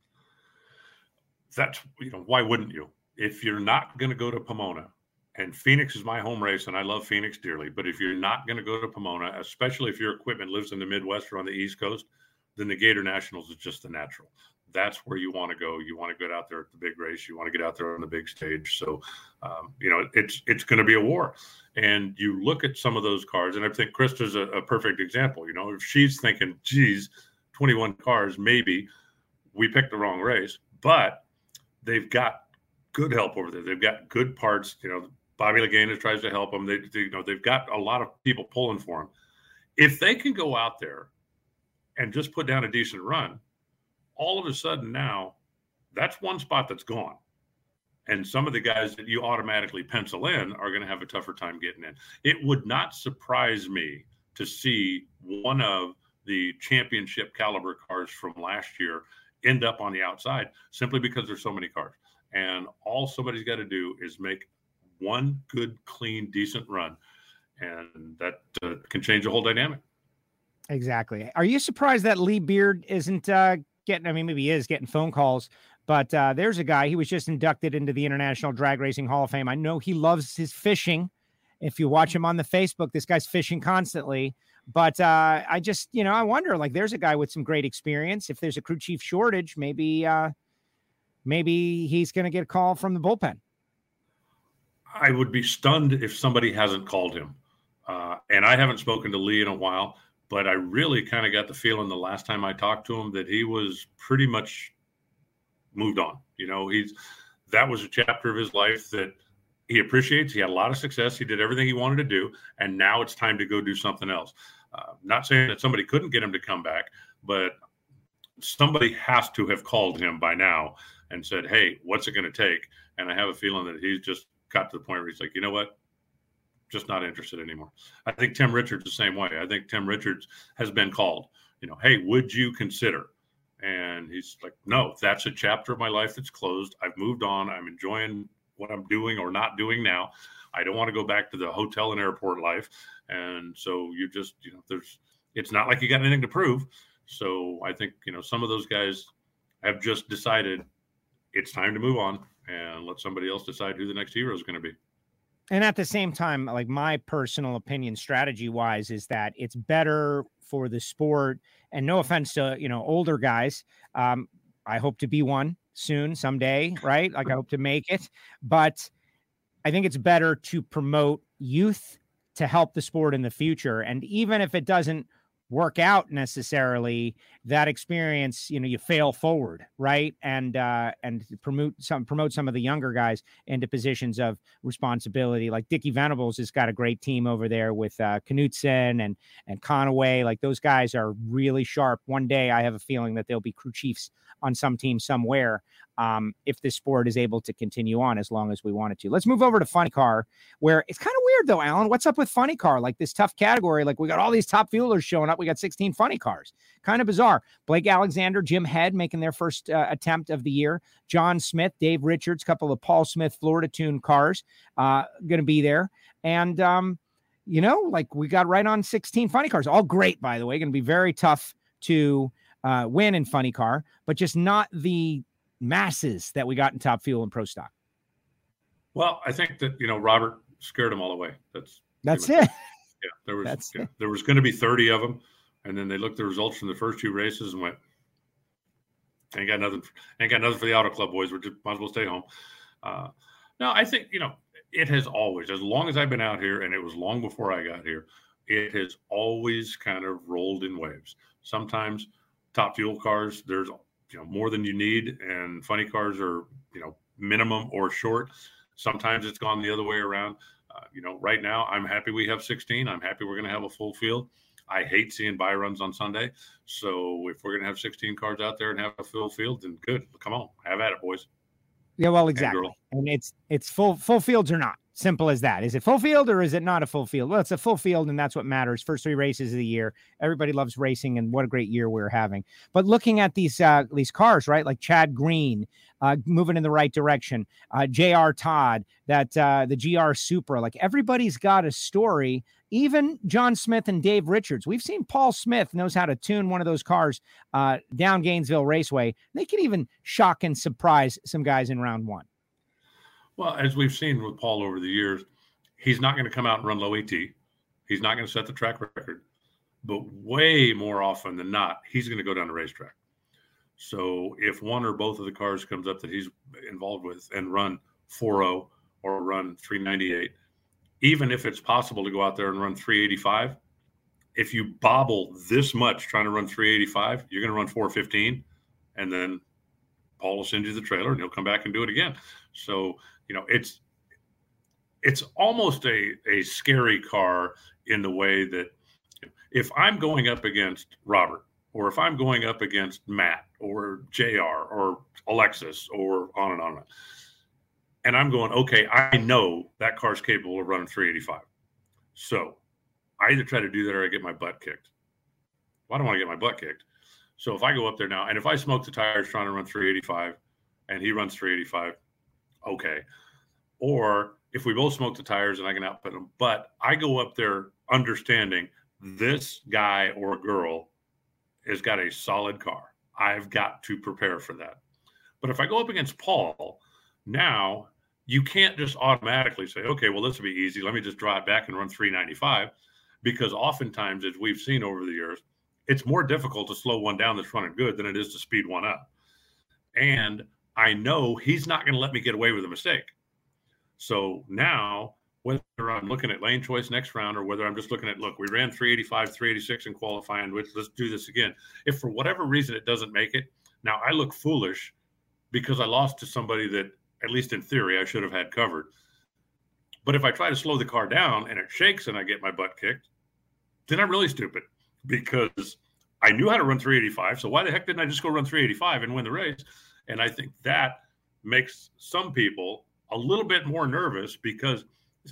That's, you know, why wouldn't you? If you're not going to go to Pomona, and Phoenix is my home race, and I love Phoenix dearly, but if you're not going to go to Pomona, especially if your equipment lives in the Midwest or on the East Coast, then the Gator Nationals is just the natural. That's where you want to go. You want to get out there at the big race. You want to get out there on the big stage. So, um, you know, it's it's going to be a war. And you look at some of those cars, and I think Krista's a, a perfect example. You know, if she's thinking, geez, twenty-one cars, maybe we picked the wrong race, but they've got good help over there. They've got good parts. You know, Bobby Laganas tries to help them. They, they, you know, they've got a lot of people pulling for them. If they can go out there and just put down a decent run, all of a sudden now, that's one spot that's gone. And some of the guys that you automatically pencil in are going to have a tougher time getting in. It would not surprise me to see one of the championship caliber cars from last year end up on the outside simply because there's so many cars. And all somebody's got to do is make one good, clean, decent run. And that uh, can change the whole dynamic. Exactly. Are you surprised that Lee Beard isn't uh, getting, I mean, maybe he is getting phone calls, but uh, there's a guy, he was just inducted into the International Drag Racing Hall of Fame. I know he loves his fishing. If you watch him on the Facebook, this guy's fishing constantly. But uh, I just, you know, I wonder, like, there's a guy with some great experience. If there's a crew chief shortage, maybe, uh, maybe he's going to get a call from the bullpen. I would be stunned if somebody hasn't called him. Uh, and I haven't spoken to Lee in a while, but I really kind of got the feeling the last time I talked to him that he was pretty much moved on. You know, he's, that was a chapter of his life that he appreciates. He had a lot of success. He did everything he wanted to do. And now it's time to go do something else. Uh, not saying that somebody couldn't get him to come back, but somebody has to have called him by now and said, hey, what's it going to take? And I have a feeling that he's just got to the point where he's like, you know what? Just not interested anymore. I think Tim Richards the same way. I think Tim Richards has been called, you know, hey, would you consider? And he's like, no, that's a chapter of my life that's closed. I've moved on. I'm enjoying what I'm doing or not doing now. I don't want to go back to the hotel and airport life. And so you just, you know, there's, it's not like you got anything to prove. So I think, you know, some of those guys have just decided it's time to move on and let somebody else decide who the next hero is going to be. And at the same time, like, my personal opinion strategy wise is that it's better for the sport, and no offense to, you know, older guys. Um, I hope to be one soon, someday, right? Like, I hope to make it, but I think it's better to promote youth to help the sport in the future. And even if it doesn't work out necessarily, that experience, you know, you fail forward, right? And uh, and promote some promote some of the younger guys into positions of responsibility. Like Dickie Venables has got a great team over there with uh, Knutson and and Conaway. Like those guys are really sharp. One day, I have a feeling that they'll be crew chiefs on some team somewhere. Um, if this sport is able to continue on as long as we want it to. Let's move over to Funny Car, where it's kind of weird though, Alan. What's up with Funny Car? Like this tough category, like we got all these top fielders showing up. We got sixteen Funny Cars. Kind of bizarre. Blake Alexander, Jim Head making their first uh, attempt of the year. John Smith, Dave Richards, couple of Paul Smith Florida Tune cars uh, going to be there. And, um, you know, like we got right on sixteen Funny Cars. All great, by the way. Going to be very tough to uh, win in Funny Car, but just not the masses that we got in Top Fuel and Pro Stock. Well, I think that, you know, Robert scared them all away. That's that's it. Yeah, there was That's yeah, it. there was going to be thirty of them, and then they looked at the results from the first two races and went, "Ain't got nothing. Ain't got nothing for the Auto Club boys. We just might as well stay home." Uh, no, I think, you know, it has always, as long as I've been out here, and it was long before I got here, it has always kind of rolled in waves. Sometimes Top Fuel cars, there's, you know, more than you need, and Funny Cars are, you know, minimum or short. Sometimes it's gone the other way around. Uh, you know, right now I'm happy we have sixteen. I'm happy we're going to have a full field. I hate seeing buy runs on Sunday. So if we're going to have sixteen cars out there and have a full field, then good. Come on, have at it, boys. Yeah, well, exactly. And, and it's it's full full fields or not. Simple as that. Is it full field or is it not a full field? Well, it's a full field, and that's what matters. First three races of the year. Everybody loves racing, and what a great year we're having. But looking at these uh, these cars, right, like Chad Green, uh, moving in the right direction, uh, J R Todd, that uh, the G R Supra, like everybody's got a story. Even John Smith and Dave Richards. We've seen Paul Smith knows how to tune one of those cars uh, down Gainesville Raceway. They can even shock and surprise some guys in round one. Well, as we've seen with Paul over the years, he's not going to come out and run low AT. He's not going to set the track record. But way more often than not, he's going to go down the racetrack. So if one or both of the cars comes up that he's involved with and run four oh or run three ninety-eight, even if it's possible to go out there and run three eighty-five, if you bobble this much trying to run three eighty-five, you're going to run four fifteen, and then Paul will send you the trailer and he'll come back and do it again. So, you know, it's it's almost a, a scary car in the way that if I'm going up against Robert, or if I'm going up against Matt or J R or Alexis or on and on and on, and I'm going, okay, I know that car's capable of running three eighty-five. So I either try to do that or I get my butt kicked. Well, I don't want to get my butt kicked. So if I go up there now, and if I smoke the tires trying to run three eighty-five and he runs three eighty-five, okay. Or if we both smoke the tires and I can output them, but I go up there understanding this guy or girl has got a solid car. I've got to prepare for that. But if I go up against Paul, now you can't just automatically say, okay, well, this will be easy. Let me just draw it back and run three ninety-five. Because oftentimes, as we've seen over the years, it's more difficult to slow one down that's running good than it is to speed one up. And I know he's not going to let me get away with a mistake. So now, whether I'm looking at lane choice next round or whether I'm just looking at, look, we ran three eighty-five, three eighty-six in qualifying, let's do this again. If for whatever reason it doesn't make it, now I look foolish because I lost to somebody that, at least in theory, I should have had covered. But if I try to slow the car down and it shakes and I get my butt kicked, then I'm really stupid because I knew how to run three eighty-five. So why the heck didn't I just go run three eighty-five and win the race? And I think that makes some people a little bit more nervous because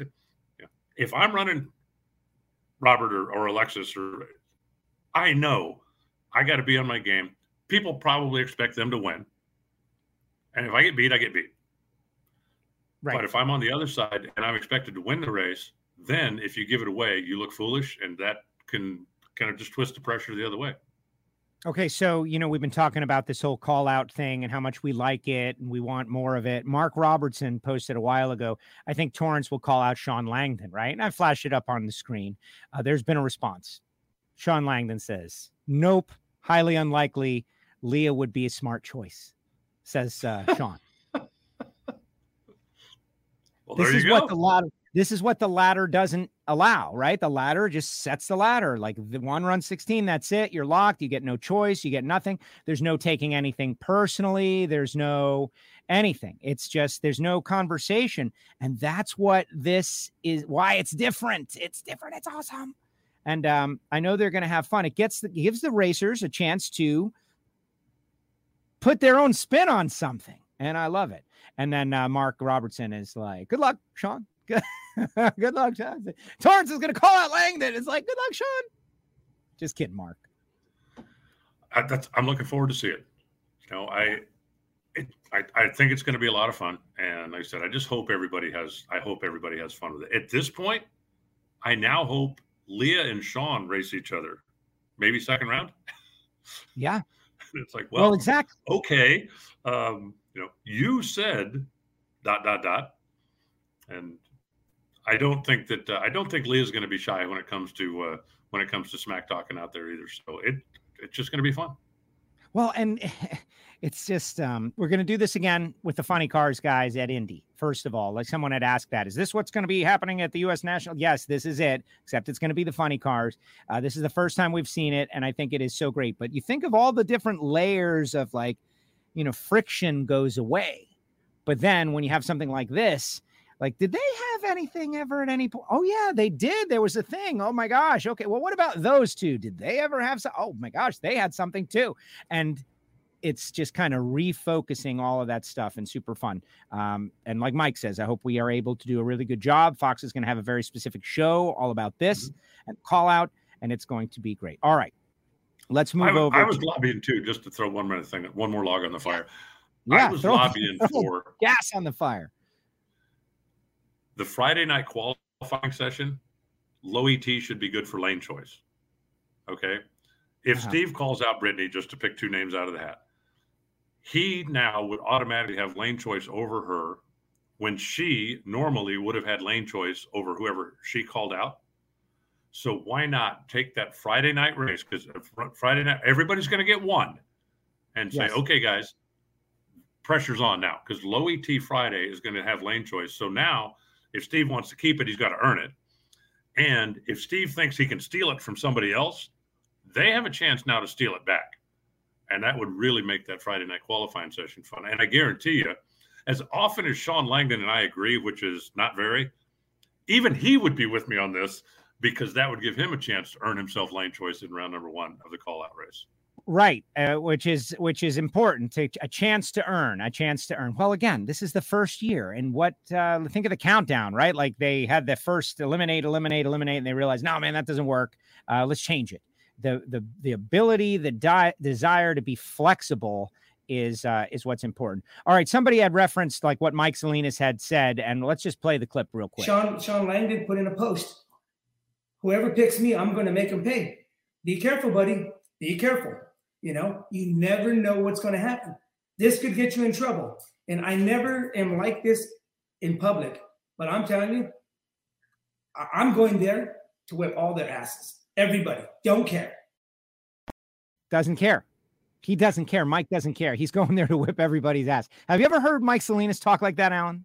if I'm running Robert or, or Alexis, or I know I got to be on my game. People probably expect them to win. And if I get beat, I get beat. Right. But if I'm on the other side and I'm expected to win the race, then if you give it away, you look foolish, and that can kind of just twist the pressure the other way. Okay, so, you know, we've been talking about this whole call-out thing and how much we like it and we want more of it. Mark Robertson posted a while ago, I think Torrance will call out Sean Langdon, right? And I flashed it up on the screen. Uh, there's been a response. Sean Langdon says, nope, highly unlikely. Leah would be a smart choice, says uh, Sean. Well, this is what the ladder. This is what the ladder doesn't allow, right? The ladder just sets the ladder. Like the one run sixteen, that's it. You're locked. You get no choice. You get nothing. There's no taking anything personally. There's no anything. It's just, there's no conversation. And that's what this is, why it's different. It's different. It's awesome. And um, I know they're going to have fun. It gets, the, it gives the racers a chance to put their own spin on something. And I love it. And then uh, Mark Robertson is like, good luck, Sean. Good, good luck, Sean. Torrance is going to call out Langdon. It's like, good luck, Sean. Just kidding, Mark. I, that's, I'm looking forward to see it. You know, I, it, I, I think it's going to be a lot of fun. And like I said, I just hope everybody has, I hope everybody has fun with it. At this point, I now hope Leah and Sean race each other. Maybe second round. Yeah. It's like, well, well exactly. Okay. Um, you know, you said dot, dot, dot. And I don't think that, uh, I don't think Leah's going to be shy when it comes to, uh, when it comes to smack talking out there either. So it, it's just going to be fun. Well, and it's just, um, we're going to do this again with the funny cars guys at Indy. First of all, like someone had asked that, is this what's going to be happening at the U S National? Yes, this is it, except it's going to be the funny cars. Uh, this is the first time we've seen it. And I think it is so great, but you think of all the different layers of like, you know, friction goes away. But then when you have something like this, like, did they have anything ever at any point? Oh yeah, they did. There was a thing. Oh my gosh. Okay. Well, what about those two? Did they ever have some? Oh my gosh, they had something too. And it's just kind of refocusing all of that stuff and super fun. Um, and like Mike says, I hope we are able to do a really good job. Fox is going to have a very specific show all about this mm-hmm. and call out, and it's going to be great. All right, let's move I, over. I was to- lobbying too, just to throw one minute thing, one more log on the fire. Yeah, I was throw, lobbying throw for gas on the fire. The Friday night qualifying session. Low E T should be good for lane choice. Okay. If uh-huh. Steve calls out Brittany, just to pick two names out of the hat, he now would automatically have lane choice over her when she normally would have had lane choice over whoever she called out. So why not take that Friday night race? Because Friday night, everybody's going to get one and say, yes. okay, guys, pressure's on now because Low E T Friday is going to have lane choice. So now if Steve wants to keep it, he's got to earn it. And if Steve thinks he can steal it from somebody else, they have a chance now to steal it back. And that would really make that Friday night qualifying session fun. And I guarantee you, as often as Sean Langdon and I agree, which is not very, even he would be with me on this because that would give him a chance to earn himself lane choice in round number one of the call-out race. Right, uh, which is which is important, to a chance to earn, a chance to earn. Well, again, this is the first year. And what, uh, think of the countdown, right? Like they had the first eliminate, eliminate, eliminate, and they realized, no, man, that doesn't work. Uh, let's change it. The the the ability, the di- desire to be flexible is uh, is what's important. All right, somebody had referenced like what Mike Salinas had said, and let's just play the clip real quick. Sean Sean Langdon put in a post. Whoever picks me, I'm going to make him pay. Be careful, buddy. Be careful. You know, you never know what's going to happen. This could get you in trouble. And I never am like this in public, but I'm telling you, I- I'm going there to whip all their asses. Everybody, don't care. Doesn't care. He doesn't care. Mike doesn't care. He's going there to whip everybody's ass. Have you ever heard Mike Salinas talk like that, Alan?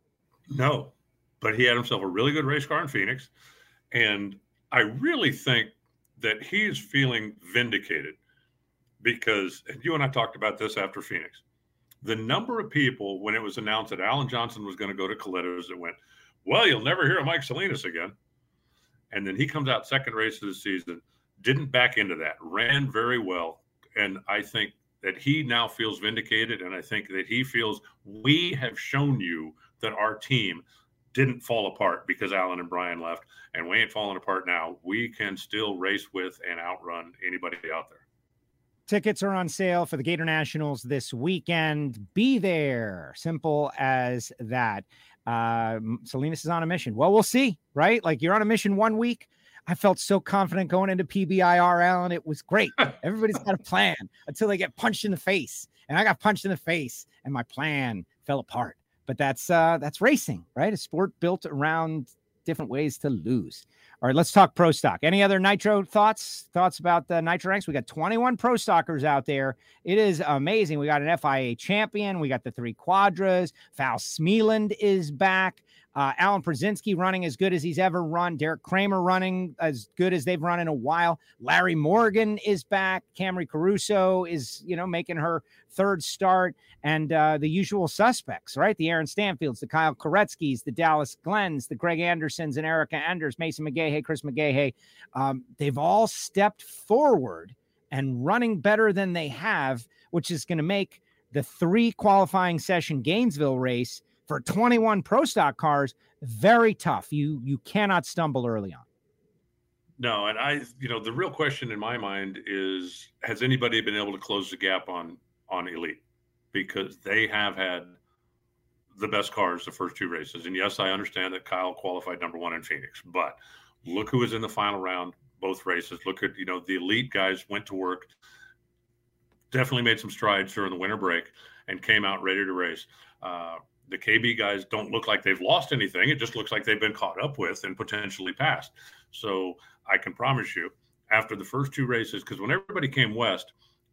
No, but he had himself a really good race car in Phoenix. And I really think that he's feeling vindicated because, and you and I talked about this after Phoenix, the number of people when it was announced that Alan Johnson was going to go to Coletto's that went, well, you'll never hear of Mike Salinas again. And then he comes out second race of the season, didn't back into that, ran very well. And I think that he now feels vindicated. And I think that he feels we have shown you that our team didn't fall apart because Alan and Brian left. And we ain't falling apart now. We can still race with and outrun anybody out there. Tickets are on sale for the Gator Nationals this weekend. Be there. Simple as that. Uh, Salinas is on a mission. Well, we'll see, right? Like you're on a mission one week. I felt so confident going into P B I R, Alan. It was great. Everybody's got a plan until they get punched in the face. And I got punched in the face and my plan fell apart. But that's uh, that's racing, right? A sport built around different ways to lose. All right, let's talk pro stock. Any other Nitro thoughts? Thoughts about the Nitro ranks? We got twenty-one pro stockers out there. It is amazing. We got an F I A champion. We got the three quadras. Val Smeeland is back. Uh, Alan Przinski running as good as he's ever run. Derek Kramer running as good as they've run in a while. Larry Morgan is back. Camry Caruso is, you know, making her third start. And uh, the usual suspects, right? The Aaron Stanfields, the Kyle Koretsky's, the Dallas Glens, the Greg Andersons and Erica Enders, Mason McGahey, Chris McGahey. Um, they've all stepped forward and running better than they have, which is going to make the three qualifying session Gainesville race for twenty-one Pro Stock cars very tough. You you cannot stumble early on. No, and I, you know, the real question in my mind is, has anybody been able to close the gap on on Elite? Because they have had the best cars the first two races. And yes, I understand that Kyle qualified number one in Phoenix, but look who was in the final round, both races. Look at, you know, the Elite guys went to work, definitely made some strides during the winter break and came out ready to race. Uh, The K B guys don't look like they've lost anything. It just looks like they've been caught up with and potentially passed. So I can promise you, after the first two races, because when everybody came west,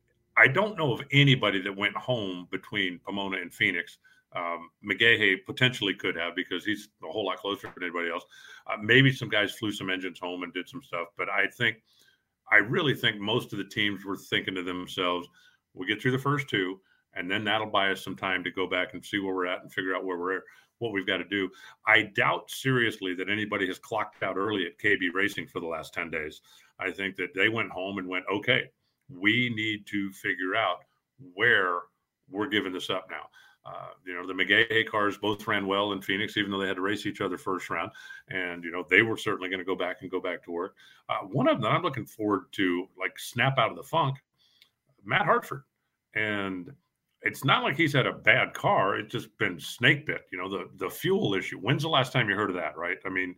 I don't know of anybody that went home between Pomona and Phoenix. Um, McGahey potentially could have, because he's a whole lot closer than anybody else. Uh, maybe some guys flew some engines home and did some stuff. But I think, I really think most of the teams were thinking to themselves, we'll get through the first two, and then that'll buy us some time to go back and see where we're at and figure out where we're at, what we've got to do. I doubt seriously that anybody has clocked out early at K B Racing for the last ten days. I think that they went home and went, okay, we need to figure out where we're giving this up now. Uh, you know, the McGahey cars both ran well in Phoenix, even though they had to race each other first round. And, you know, they were certainly going to go back and go back to work. Uh, one of them that I'm looking forward to, like, snap out of the funk, Matt Hartford. And it's not like he's had a bad car. It's just been snake bit, you know, the, the fuel issue. When's the last time you heard of that, right? I mean,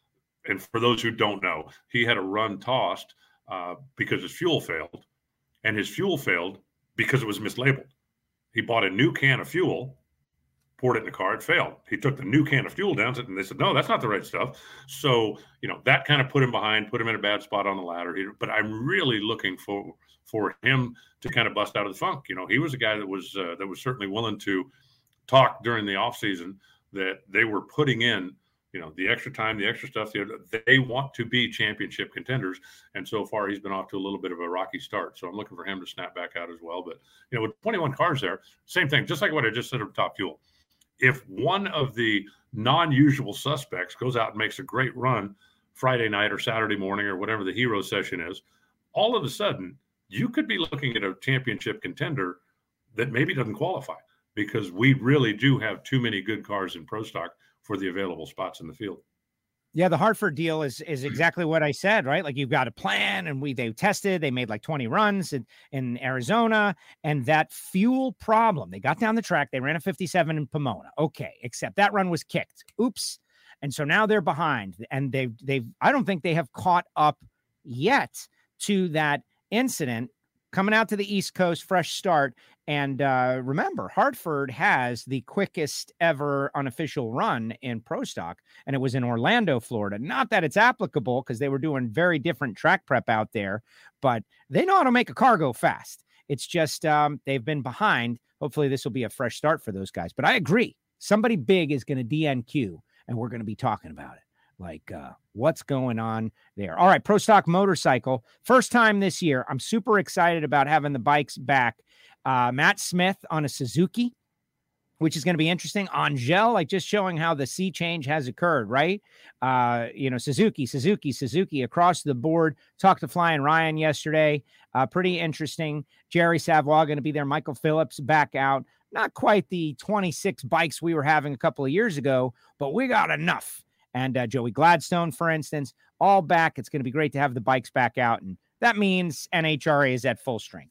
and for those who don't know, he had a run tossed uh, because his fuel failed, and his fuel failed because it was mislabeled. He bought a new can of fuel, poured it in the car, it failed. He took the new can of fuel down, and they said, no, that's not the right stuff. So, you know, that kind of put him behind, put him in a bad spot on the ladder. He, but I'm really looking for for him to kind of bust out of the funk. You know, he was a guy that was uh, that was certainly willing to talk during the offseason that they were putting in, you know, the extra time, the extra stuff. They want to be championship contenders. And so far, he's been off to a little bit of a rocky start. So I'm looking for him to snap back out as well. But, you know, with twenty-one cars there, same thing, just like what I just said of Top Fuel. If one of the non-usual suspects goes out and makes a great run Friday night or Saturday morning or whatever the hero session is, all of a sudden, you could be looking at a championship contender that maybe doesn't qualify, because we really do have too many good cars in Pro Stock for the available spots in the field. Yeah, the Hartford deal is is exactly what I said, right? Like, you've got a plan, and we they tested, they made like twenty runs in, in Arizona, and that fuel problem, they got down the track, they ran a fifty-seven in Pomona. Okay, except that run was kicked. Oops. And so now they're behind, and they've they've I don't think they have caught up yet to that incident. Coming out to the East Coast, fresh start. And uh, remember, Hartford has the quickest ever unofficial run in Pro Stock, and it was in Orlando, Florida. Not that it's applicable, because they were doing very different track prep out there, but they know how to make a car go fast. It's just um, they've been behind. Hopefully this will be a fresh start for those guys. But I agree. Somebody big is going to D N Q, and we're going to be talking about it. Like, uh, what's going on there? All right, Pro Stock Motorcycle. First time this year. I'm super excited about having the bikes back. Uh, Matt Smith on a Suzuki, which is going to be interesting. Angel, like, just showing how the sea change has occurred, right? Uh, you know, Suzuki, Suzuki, Suzuki across the board. Talked to Flying Ryan yesterday. Uh, pretty interesting. Jerry Savoy going to be there. Michael Phillips back out. Not quite the twenty-six bikes we were having a couple of years ago, but we got enough. And uh, Joey Gladstone, for instance, all back. It's going to be great to have the bikes back out. And that means N H R A is at full strength.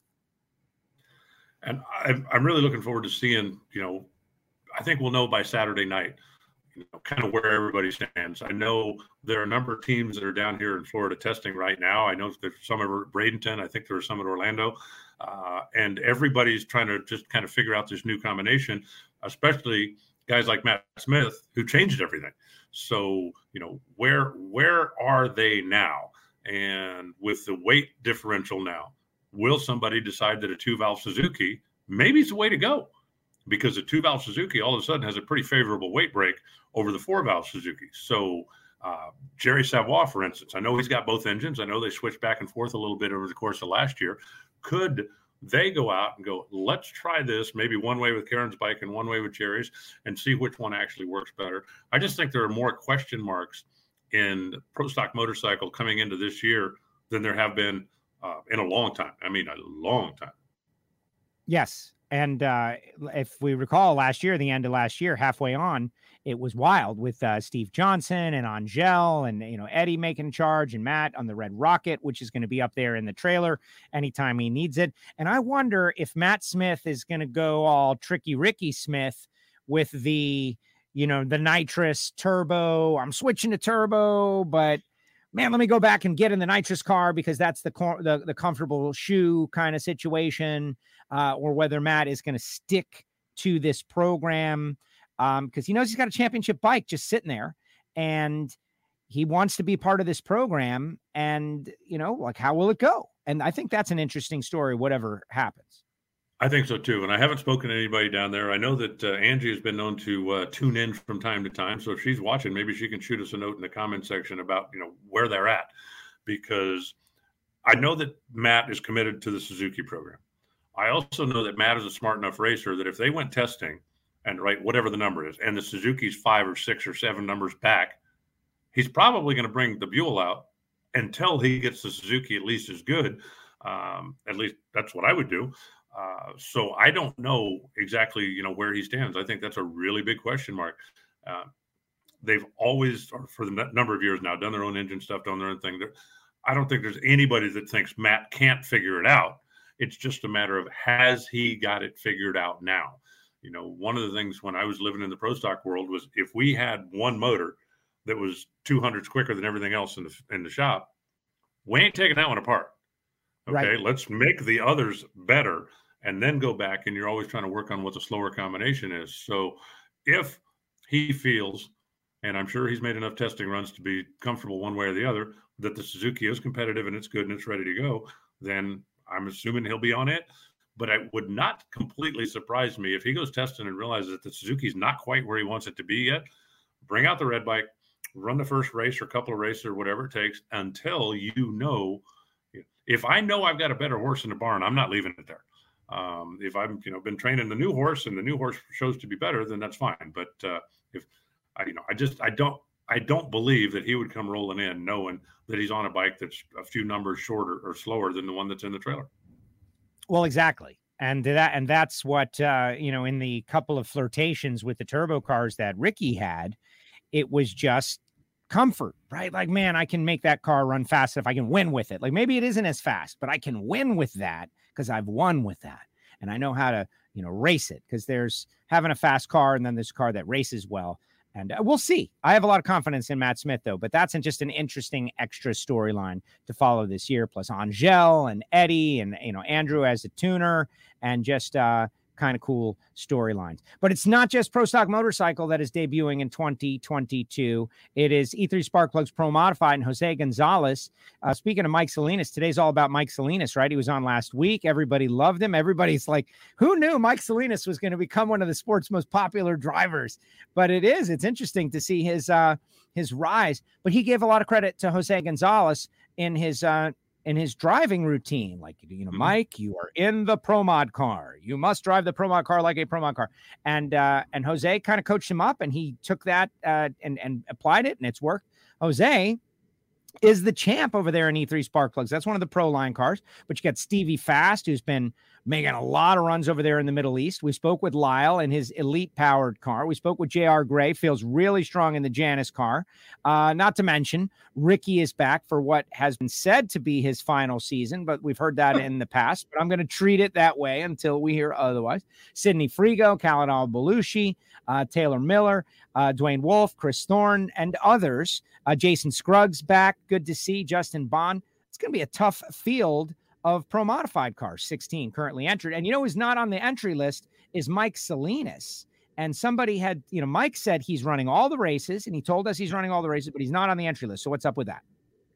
And I'm really looking forward to seeing, you know, I think we'll know by Saturday night, you know, kind of where everybody stands. I know there are a number of teams that are down here in Florida testing right now. I know there's some at Bradenton. I think there are some at Orlando. Uh, and everybody's trying to just kind of figure out this new combination, especially guys like Matt Smith, who changed everything. So, you know, where where are they now? And with the weight differential now, will somebody decide that a two-valve Suzuki maybe is the way to go? because the two-valve Suzuki all of a sudden has a pretty favorable weight break over the four-valve Suzuki. So uh, Jerry Savoy, for instance, I know he's got both engines. I know they switched back and forth a little bit over the course of last year. Could they go out and go, let's try this, maybe one way with Karen's bike and one way with Jerry's, and see which one actually works better? I just think there are more question marks in Pro Stock Motorcycle coming into this year than there have been uh, in a long time. I mean, a long time. Yes. And uh, if we recall last year, the end of last year, halfway on, it was wild with uh, Steve Johnson and Angel and, you know, Eddie making charge and Matt on the Red Rocket, which is going to be up there in the trailer anytime he needs it. And I wonder if Matt Smith is going to go all Tricky Ricky Smith with the, you know, the nitrous turbo. I'm switching to turbo, but man, let me go back and get in the nitrous car because that's the the, the comfortable shoe kind of situation, uh, or whether Matt is going to stick to this program um, because he knows he's got a championship bike just sitting there and he wants to be part of this program. And, you know, like, how will it go? And I think that's an interesting story, whatever happens. I think so, too. And I haven't spoken to anybody down there. I know that uh, Angie has been known to uh, tune in from time to time. So if she's watching, maybe she can shoot us a note in the comment section about, you know, where they're at, because I know that Matt is committed to the Suzuki program. I also know that Matt is a smart enough racer that if they went testing and right, whatever the number is, and the Suzuki's five or six or seven numbers back, he's probably going to bring the Buell out until he gets the Suzuki at least as good. Um, at least that's what I would do. Uh, so I don't know exactly, you know, where he stands. I think that's a really big question mark. Uh, they've always, or for the n- number of years now, done their own engine stuff, done their own thing. They're, I don't think there's anybody that thinks Matt can't figure it out. It's just a matter of, has he got it figured out now? You know, one of the things when I was living in the pro stock world was if we had one motor that was two hundreds quicker than everything else in the in the shop, we ain't taking that one apart. Okay, right. Let's make the others better and then go back, and you're always trying to work on what the slower combination is. So if he feels, and I'm sure he's made enough testing runs to be comfortable one way or the other, that the Suzuki is competitive and it's good and it's ready to go, then I'm assuming he'll be on it. But it would not completely surprise me if he goes testing and realizes that the Suzuki's not quite where he wants it to be yet. Bring out the red bike, run the first race or a couple of races or whatever it takes until you know. If I know I've got a better horse in the barn, I'm not leaving it there. Um, if I've you know been training the new horse and the new horse shows to be better, then that's fine. But uh, if I you know I just I don't I don't believe that he would come rolling in knowing that he's on a bike that's a few numbers shorter or slower than the one that's in the trailer. Well, exactly. And that, and that's what, uh, you know, in the couple of flirtations with the turbo cars that Ricky had, it was just comfort, right? Like, man, I can make that car run fast if I can win with it. Like, maybe it isn't as fast, but I can win with that because I've won with that. And I know how to, you know, race it, because there's having a fast car and then there's a car that races well. And uh, we'll see. I have a lot of confidence in Matt Smith, though, but that's just an interesting extra storyline to follow this year. Plus Angel and Eddie and, you know, Andrew as a tuner, and just uh, kind of cool storylines. But it's not just Pro Stock Motorcycle that is debuting in twenty twenty-two. It is E three Sparkplugs Pro Modified and Jose Gonzalez. Uh, speaking of Mike Salinas, today's all about Mike Salinas, right? He was on last week. Everybody loved him. Everybody's like, who knew Mike Salinas was going to become one of the sport's most popular drivers? But it is. It's interesting to see his uh, his rise. But he gave a lot of credit to Jose Gonzalez in his uh, in his driving routine. Like, you know, mm-hmm. Mike, you are in the Pro Mod car. You must drive the Pro Mod car like a Pro Mod car. And uh, and Jose kind of coached him up, and he took that uh, and, and applied it, and it's worked. Jose is the champ over there in E three Sparkplugs. That's one of the Pro line cars. But you got Stevie Fast, who's been making a lot of runs over there in the Middle East. We spoke with Lyle in his elite powered car. We spoke with J R Gray, feels really strong in the Janus car. Uh, not to mention, Ricky is back for what has been said to be his final season, but we've heard that in the past. But I'm going to treat it that way until we hear otherwise. Sidney Frigo, Kaladal Belushi, uh, Taylor Miller, uh, Dwayne Wolf, Chris Thorne, and others. Uh, Jason Scruggs back. Good to see. Justin Bond. It's going to be a tough field of Pro Modified cars, sixteen currently entered. And you know who's not on the entry list is Mike Salinas. And somebody had, you know, Mike said he's running all the races, and he told us he's running all the races, but he's not on the entry list. So what's up with that?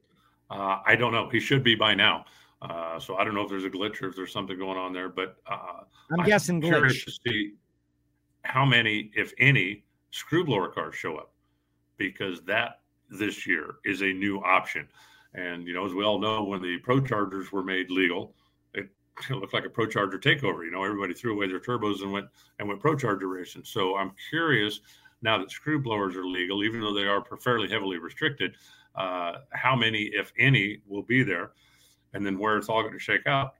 Uh, I don't know. He should be by now. Uh, so I don't know if there's a glitch or if there's something going on there, but uh, I'm, I'm guessing curious glitch. to see. how many, if any, screw blower cars show up, because that this year is a new option. And, you know, as we all know, when the Pro Chargers were made legal, it, it looked like a Pro Charger takeover. You know, everybody threw away their turbos and went and went Pro Charger racing. So I'm curious, now that screw blowers are legal, even though they are fairly heavily restricted, uh, how many, if any, will be there, and then where it's all going to shake out.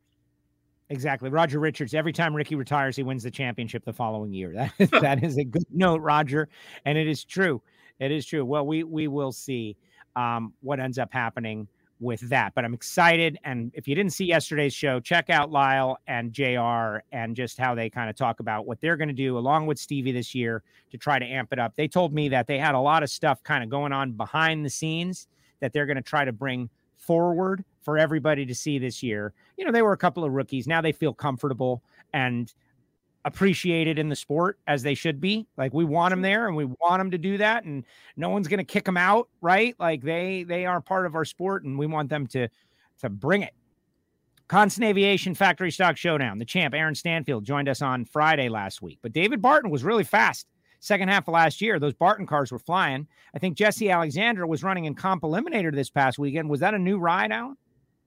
Exactly. Roger Richards, every time Ricky retires, he wins the championship the following year. That, that is a good note, Roger. And it is true. It is true. Well, we, we will see um, what ends up happening with that. But I'm excited. And if you didn't see yesterday's show, check out Lyle and J R and just how they kind of talk about what they're going to do along with Stevie this year to try to amp it up. They told me that they had a lot of stuff kind of going on behind the scenes that they're going to try to bring forward for everybody to see this year. You know, they were a couple of rookies. Now they feel comfortable and appreciated in the sport, as they should be. Like, we want them there and we want them to do that, and no one's going to kick them out, right? Like, they they are part of our sport and we want them to to bring it. Constant Aviation Factory Stock Showdown. The champ Aaron Stanfield joined us on Friday last week, but David Barton was really fast. Second half of last year, those Barton cars were flying. I think Jesse Alexander was running in Comp Eliminator this past weekend. Was that a new ride, Alan?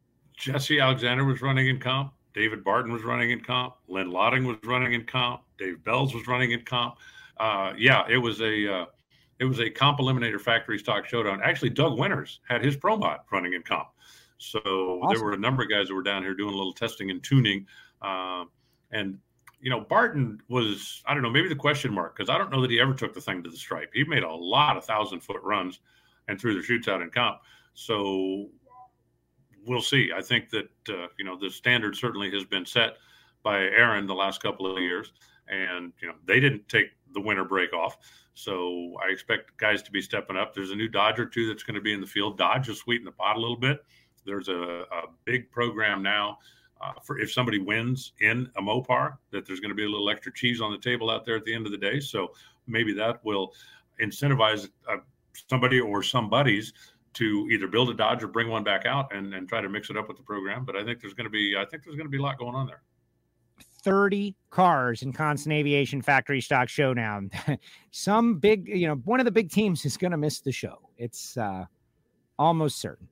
Jesse Alexander was running in Comp. David Barton was running in Comp. Len Lotting was running in Comp. Dave Bells was running in Comp. Uh, yeah, it was a uh, it was a Comp Eliminator Factory Stock Showdown. Actually, Doug Winters had his Pro Mod running in Comp. So awesome. There were a number of guys that were down here doing a little testing and tuning. Uh, and you know, Barton was, I don't know, maybe the question mark, because I don't know that he ever took the thing to the stripe. He made a lot of thousand foot runs and threw the chutes out in Comp. So we'll see. I think that, uh, you know, the standard certainly has been set by Aaron the last couple of years. And, you know, they didn't take the winter break off. So I expect guys to be stepping up. There's a new Dodge or two that's going to be in the field. Dodge has sweetened the pot a little bit. There's a, a big program now. Uh, for if somebody wins in a Mopar, that there's going to be a little extra cheese on the table out there at the end of the day. So maybe that will incentivize uh, somebody or some buddies to either build a Dodge or bring one back out and, and try to mix it up with the program. But I think there's going to be, I think there's going to be a lot going on there. thirty cars in Constant Aviation Factory Stock Showdown. Some big, you know, one of the big teams is going to miss the show. It's uh, almost certain.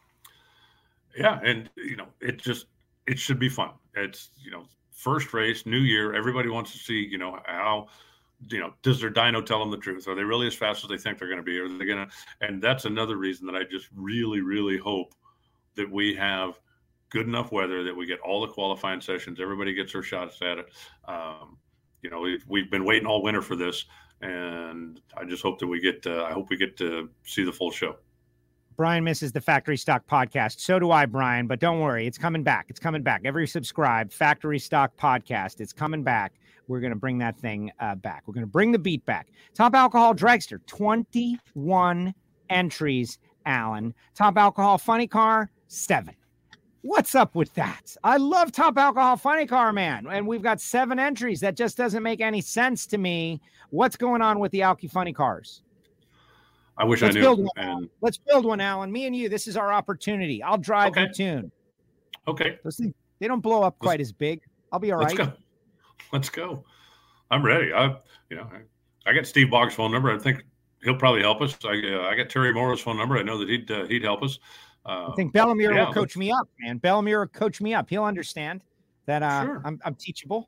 Yeah. And, you know, it just, it should be fun. It's, you know, first race, new year. Everybody wants to see, you know, how, you know, does their dyno tell them the truth? Are they really as fast as they think they're going to be? Are they going to? And that's another reason that I just really, really hope that we have good enough weather that we get all the qualifying sessions. Everybody gets their shots at it. Um, you know, we've, we've been waiting all winter for this, and I just hope that we get. Uh, I hope we get to see the full show. Brian misses the Factory Stock Podcast. So do I, Brian, but don't worry. It's coming back. It's coming back. Every subscribe, Factory Stock Podcast. It's coming back. We're going to bring that thing uh, back. We're going to bring the beat back. Top Alcohol Dragster, twenty-one entries, Alan. Top Alcohol Funny Car, seven. What's up with that? I love Top Alcohol Funny Car, man. And we've got seven entries. That just doesn't make any sense to me. What's going on with the Alky Funny Cars? I wish Let's I knew. Build one, and... Let's build one, Alan. Me and you, this is our opportunity. I'll drive okay. the tune. Okay. Those things, they don't blow up quite let's, as big. I'll be all let's right. Go. Let's go. I'm ready. I, you know, I, I got Steve Boggs' phone number. I think he'll probably help us. I, uh, I got Terry Morrow's phone number. I know that he'd uh, he'd help us. Uh, I think Bellamere yeah, will coach me up, man. Bellamere will coach me up. He'll understand that uh, sure. I'm, I'm teachable.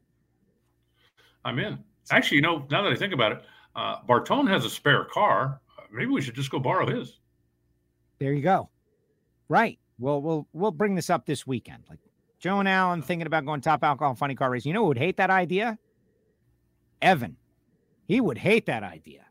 I'm in. Actually, you know, now that I think about it, uh, Bartone has a spare car. Maybe we should just go borrow his. There you go. Right. Well, we'll we'll bring this up this weekend. Like Joe and Alan thinking about going Top Alcohol Funny Car racing. You know who would hate that idea? Evan. He would hate that idea.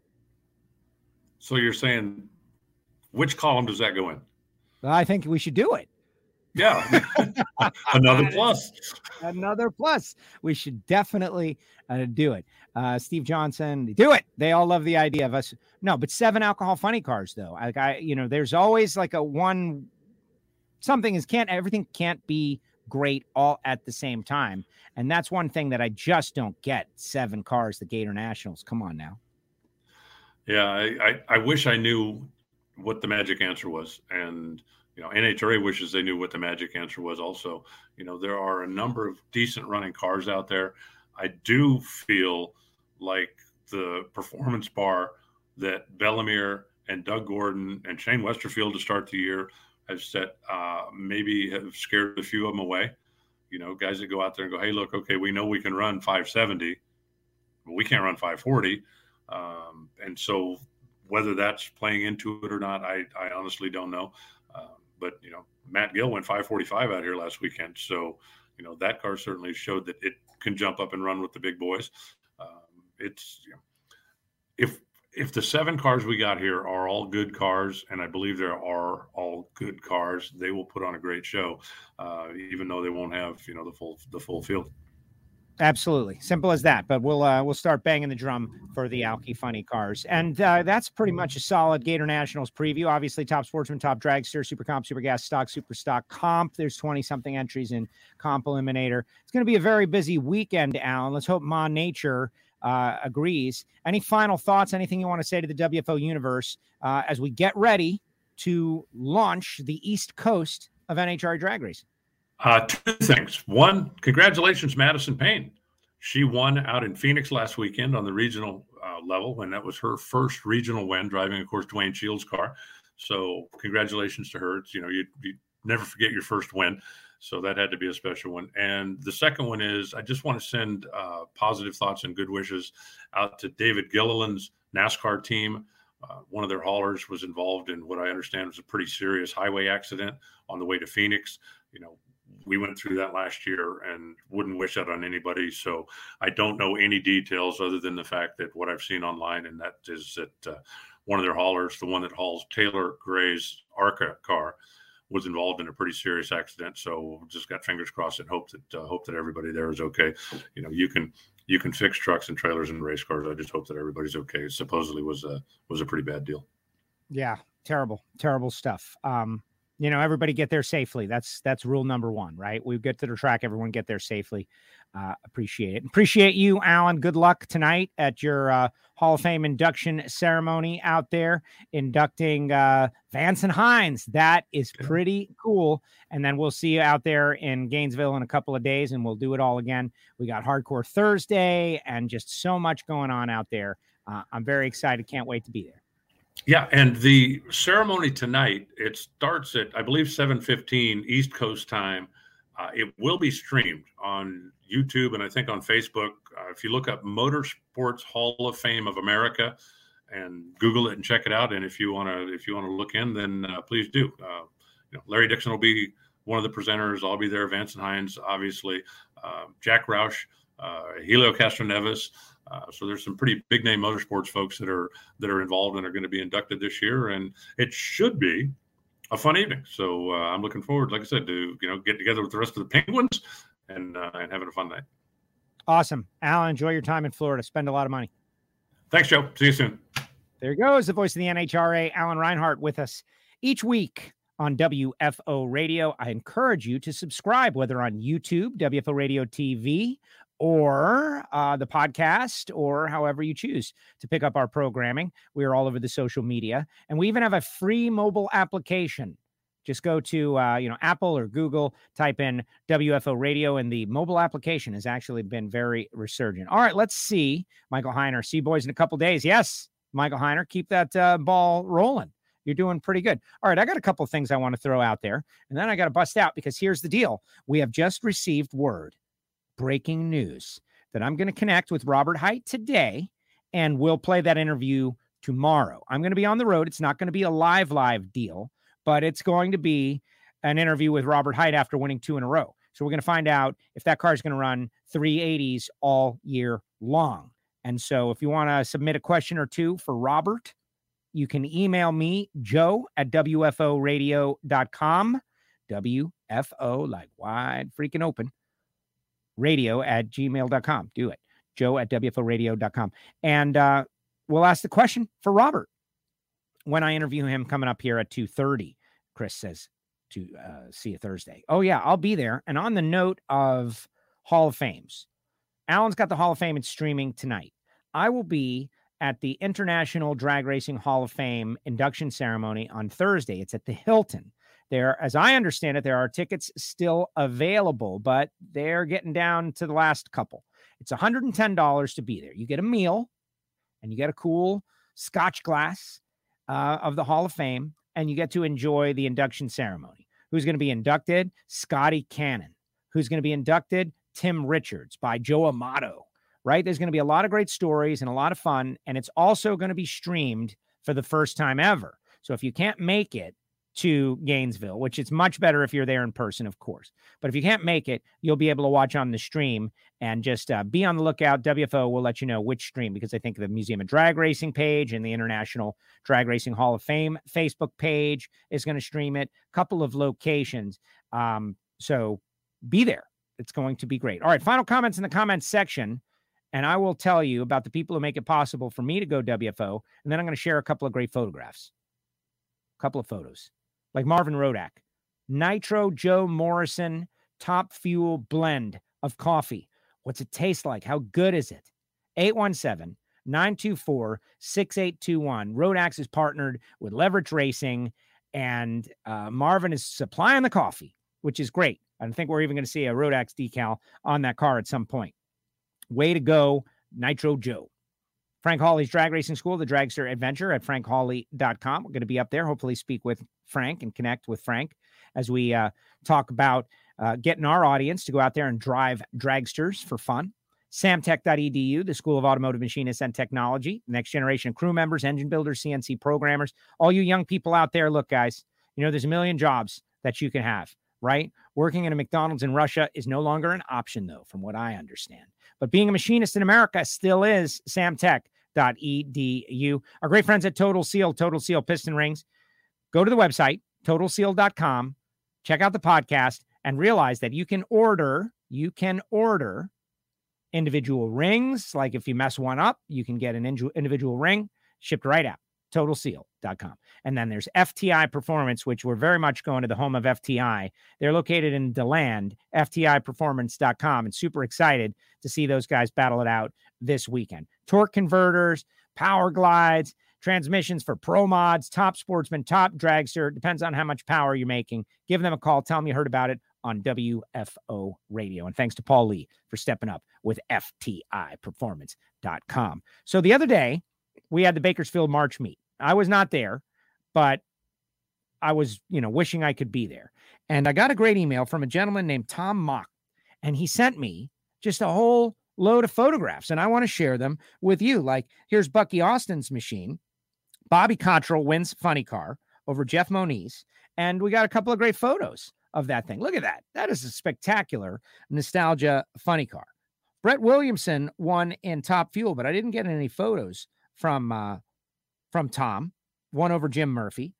So you're saying, which column does that go in? Well, I think we should do it. Yeah. Another plus. Another plus. We should definitely uh, do it. Uh, Steve Johnson, do it. They all love the idea of us. No, but seven Alcohol Funny Cars, though. Like I, you know, there's always like a one, something is can't, everything can't be great all at the same time. And that's one thing that I just don't get. Seven cars, the Gator Nationals. Come on now. Yeah. I, I, I wish I knew what the magic answer was. And, you know, N H R A wishes they knew what the magic answer was also. You know, there are a number of decent running cars out there. I do feel like the performance bar that Bellemere and Doug Gordon and Shane Westerfield to start the year have set, uh, maybe have scared a few of them away. You know, guys that go out there and go, hey, look, okay, we know we can run five seventy, but we can't run five forty. Um, and so whether that's playing into it or not, I, I honestly don't know. Uh, but, you know, Matt Gill went five forty-five out here last weekend. So, you know, that car certainly showed that it can jump up and run with the big boys. Um, it's, you know, if, if the seven cars we got here are all good cars, and I believe there are all good cars, they will put on a great show, uh, even though they won't have, you know, the full, the full field. Absolutely. Simple as that. But we'll uh, we'll start banging the drum for the Alki Funny cars. And uh, that's pretty much a solid Gator Nationals preview. Obviously, Top Sportsman, Top Dragster, Super Comp, Super Gas, Stock, Super Stock, Comp. There's twenty-something entries in Comp Eliminator. It's going to be a very busy weekend, Alan. Let's hope Ma Nature uh, agrees. Any final thoughts, anything you want to say to the W F O universe uh, as we get ready to launch the East Coast of N H R A Drag Race? Uh, two things. One, congratulations, Madison Payne. She won out in Phoenix last weekend on the regional uh, level, and that was her first regional win, driving, of course, Dwayne Shields' car. So congratulations to her. It's, you know, you, you never forget your first win. So that had to be a special one. And the second one is I just want to send uh, positive thoughts and good wishes out to David Gilliland's NASCAR team. Uh, one of their haulers was involved in what I understand was a pretty serious highway accident on the way to Phoenix. You know, we went through that last year and wouldn't wish that on anybody. So I don't know any details other than the fact that what I've seen online, and that is that uh, one of their haulers, the one that hauls Taylor Gray's ARCA car, was involved in a pretty serious accident. So just got fingers crossed and hope that uh, hope that everybody there is okay. You know, you can you can fix trucks and trailers and race cars. I just hope that everybody's okay. It supposedly was a was a pretty bad deal. Yeah, terrible, terrible stuff. Um, You know, everybody get there safely. That's that's rule number one, right? We get to the track, everyone get there safely. Uh, appreciate it. Appreciate you, Alan. Good luck tonight at your uh, Hall of Fame induction ceremony out there, inducting uh, Vance and Hines. That is pretty cool. And then we'll see you out there in Gainesville in a couple of days, and we'll do it all again. We got Hardcore Thursday and just so much going on out there. Uh, I'm very excited. Can't wait to be there. Yeah, and the ceremony tonight, it starts at, I believe, seven fifteen East Coast time. Uh, it will be streamed on YouTube and I think on Facebook. Uh, if you look up Motorsports Hall of Fame of America and Google it and check it out, and if you want to, if you want to look in, then uh, please do. Uh, you know, Larry Dixon will be one of the presenters. I'll be there. Vance and Hines, obviously. Uh, Jack Roush, uh, Helio Castroneves. Uh, so there's some pretty big name motorsports folks that are that are involved and are going to be inducted this year, and it should be a fun evening. So uh, I'm looking forward, like I said, to you know get together with the rest of the Penguins and uh, and having a fun night. Awesome, Alan. Enjoy your time in Florida. Spend a lot of money. Thanks, Joe. See you soon. There goes the voice of the N H R A, Alan Reinhart, with us each week on W F O Radio. I encourage you to subscribe, whether on YouTube, W F O Radio T V, or uh, the podcast, or however you choose to pick up our programming. We are all over the social media, and we even have a free mobile application. Just go to uh, you know Apple or Google, type in W F O Radio, and the mobile application has actually been very resurgent. All right, let's see. Michael Heiner, see you boys in a couple days. Yes, Michael Heiner, keep that uh, ball rolling. You're doing pretty good. All right, I got a couple of things I want to throw out there, and then I got to bust out, because here's the deal. We have just received word, breaking news, that I'm going to connect with Robert Hight today, and we'll play that interview tomorrow. I'm going to be on the road. It's not going to be a live, live deal, but it's going to be an interview with Robert Hight after winning two in a row. So we're going to find out if that car is going to run three eighties all year long. And so if you want to submit a question or two for Robert, you can email me, Joe at W F O radio dot com. W F O, like wide freaking open, radio at gmail dot com. Do it. Joe at W F O radio dot com. And uh, we'll ask the question for Robert when I interview him coming up here at two thirty. Chris says to uh, see you Thursday. Oh, yeah, I'll be there. And on the note of Hall of Fames, Alan's got the Hall of Fame and streaming tonight. I will be at the International Drag Racing Hall of Fame induction ceremony on Thursday. It's at the Hilton. There, as I understand it, there are tickets still available, but they're getting down to the last couple. It's one hundred ten dollars to be there. You get a meal and you get a cool scotch glass uh, of the Hall of Fame, and you get to enjoy the induction ceremony. Who's going to be inducted? Scotty Cannon. Who's going to be inducted? Tim Richards by Joe Amato, right? There's going to be a lot of great stories and a lot of fun, and it's also going to be streamed for the first time ever. So if you can't make it to Gainesville, which it's much better if you're there in person, of course. But if you can't make it, you'll be able to watch on the stream and just uh, be on the lookout. W F O will let you know which stream, because I think the Museum of Drag Racing page and the International Drag Racing Hall of Fame Facebook page is going to stream it. Couple of locations. Um, so be there. It's going to be great. All right, final comments in the comments section. And I will tell you about the people who make it possible for me to go W F O. And then I'm going to share a couple of great photographs. A couple of photos. Like Marvin Rodak, Nitro Joe Morrison Top Fuel Blend of coffee. What's it taste like? How good is it? eight one seven, nine two four, six eight two one. Rodax is partnered with Leverage Racing, and uh, Marvin is supplying the coffee, which is great. I think we're even going to see a Rodax decal on that car at some point. Way to go, Nitro Joe. Frank Hawley's Drag Racing School, the Dragster Adventure at frank hawley dot com. We're going to be up there, hopefully speak with Frank and connect with Frank as we uh, talk about uh, getting our audience to go out there and drive dragsters for fun. samtech dot e d u, the School of Automotive Machinists and Technology, next generation of crew members, engine builders, C N C programmers. All you young people out there, look, guys, you know, there's a million jobs that you can have, right? Working in a McDonald's in Russia is no longer an option, though, from what I understand. But being a machinist in America still is. samtech dot e d u. Our great friends at Total Seal, Total Seal Piston Rings. Go to the website, total seal dot com, check out the podcast, and realize that you can order, you can order individual rings. Like if you mess one up, you can get an individual ring shipped right out. total seal dot com. And then there's F T I Performance, which we're very much going to the home of F T I. They're located in DeLand, F T I performance dot com, and super excited to see those guys battle it out this weekend. Torque converters, power glides, transmissions for pro mods, top sportsman, top dragster. Depends on how much power you're making. Give them a call. Tell them you heard about it on W F O Radio. And thanks to Paul Lee for stepping up with F T I performance dot com. So the other day, we had the Bakersfield March meet. I was not there, but I was, you know, wishing I could be there. And I got a great email from a gentleman named Tom Mock, and he sent me just a whole load of photographs, and I want to share them with you. Like, here's Bucky Austin's machine. Bobby Cottrell wins funny car over Jeff Moniz, and we got a couple of great photos of that thing. Look at that. That is a spectacular nostalgia funny car. Brett Williamson won in Top Fuel, but I didn't get any photos from uh, from Tom. Won over Jim Murphy.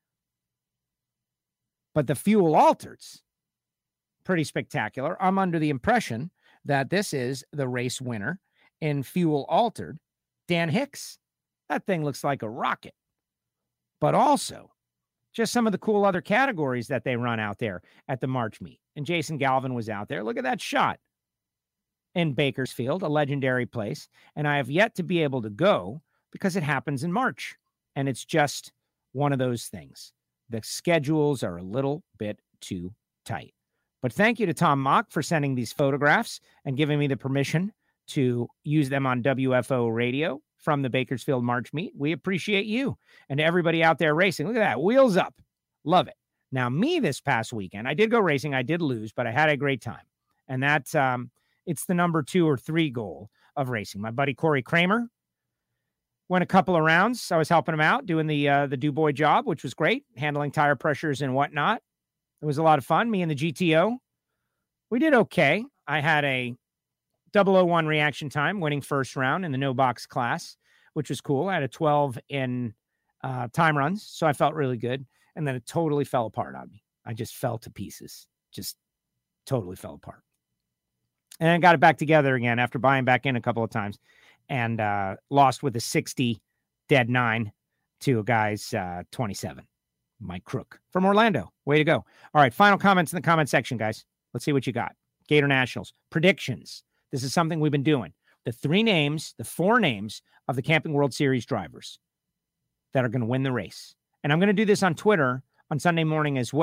But the Fuel Altereds, pretty spectacular. I'm under the impression that this is the race winner in Fuel Altered, Dan Hicks. That thing looks like a rocket. But also, just some of the cool other categories that they run out there at the March meet. And Jason Galvin was out there. Look at that shot in Bakersfield, a legendary place. And I have yet to be able to go because it happens in March. And it's just one of those things. The schedules are a little bit too tight. But thank you to Tom Mock for sending these photographs and giving me the permission to use them on W F O Radio from the Bakersfield March meet. We appreciate you and everybody out there racing. Look at that. Wheels up. Love it. Now, me this past weekend, I did go racing. I did lose, but I had a great time. And that's, um, it's the number two or three goal of racing. My buddy Corey Kramer went a couple of rounds. I was helping him out, doing the uh, the DuBois job, which was great, handling tire pressures and whatnot. It was a lot of fun. Me and the G T O, we did okay. I had a double oh one reaction time, winning first round in the no box class, which was cool. I had a twelve in uh, time runs, so I felt really good. And then it totally fell apart on me. I just fell to pieces, just totally fell apart. And then got it back together again after buying back in a couple of times, and uh, lost with a sixty dead nine to a guy's uh, twenty-seven. Mike Crook from Orlando. Way to go. All right, final comments in the comment section, guys. Let's see what you got. Gator Nationals. Predictions. This is something we've been doing. The three names, the four names of the Camping World Series drivers that are going to win the race. And I'm going to do this on Twitter on Sunday morning as well.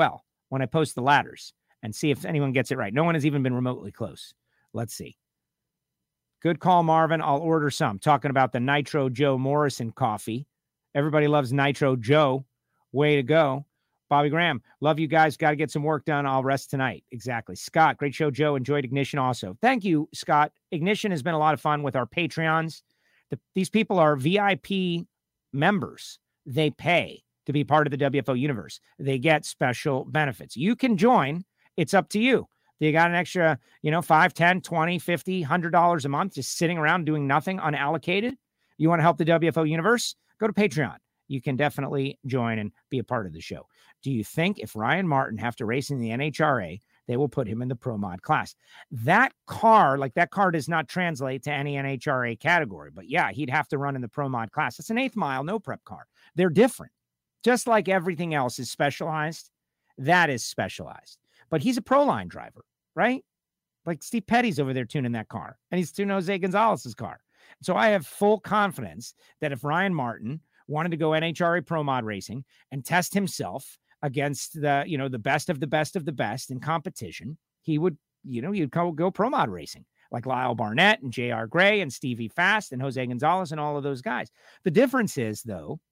when I post the ladders and see if anyone gets it right. No one has even been remotely close. Let's see. Good call, Marvin. I'll order some. Talking about the Nitro Joe Morrison coffee. Everybody loves Nitro Joe. Way to go. Bobby Graham, love you guys. Got to get some work done. I'll rest tonight. Exactly. Scott, great show, Joe. Enjoyed Ignition also. Thank you, Scott. Ignition has been a lot of fun with our Patreons. The, these people are V I P members. They pay to be part of the W F O universe. They get special benefits. You can join. It's up to you. You got an extra, you know, five, ten, twenty, fifty, one hundred dollars a month just sitting around doing nothing unallocated. You want to help the W F O universe? Go to Patreon. You can definitely join and be a part of the show. Do you think if Ryan Martin have to race in the N H R A, they will put him in the Pro Mod class? That car, like that car does not translate to any N H R A category. But yeah, he'd have to run in the Pro Mod class. It's an eighth mile, no prep car. They're different. Just like everything else is specialized, that is specialized. But he's a pro line driver, right? Like Steve Petty's over there tuning that car, and he's tuning Jose Gonzalez's car. So I have full confidence that if Ryan Martin wanted to go N H R A Pro Mod racing and test himself against the, you know, the best of the best of the best in competition, he would, you know, you'd go, go Pro Mod racing like Lyle Barnett and J R Gray and Stevie Fast and Jose Gonzalez and all of those guys. The difference is, though,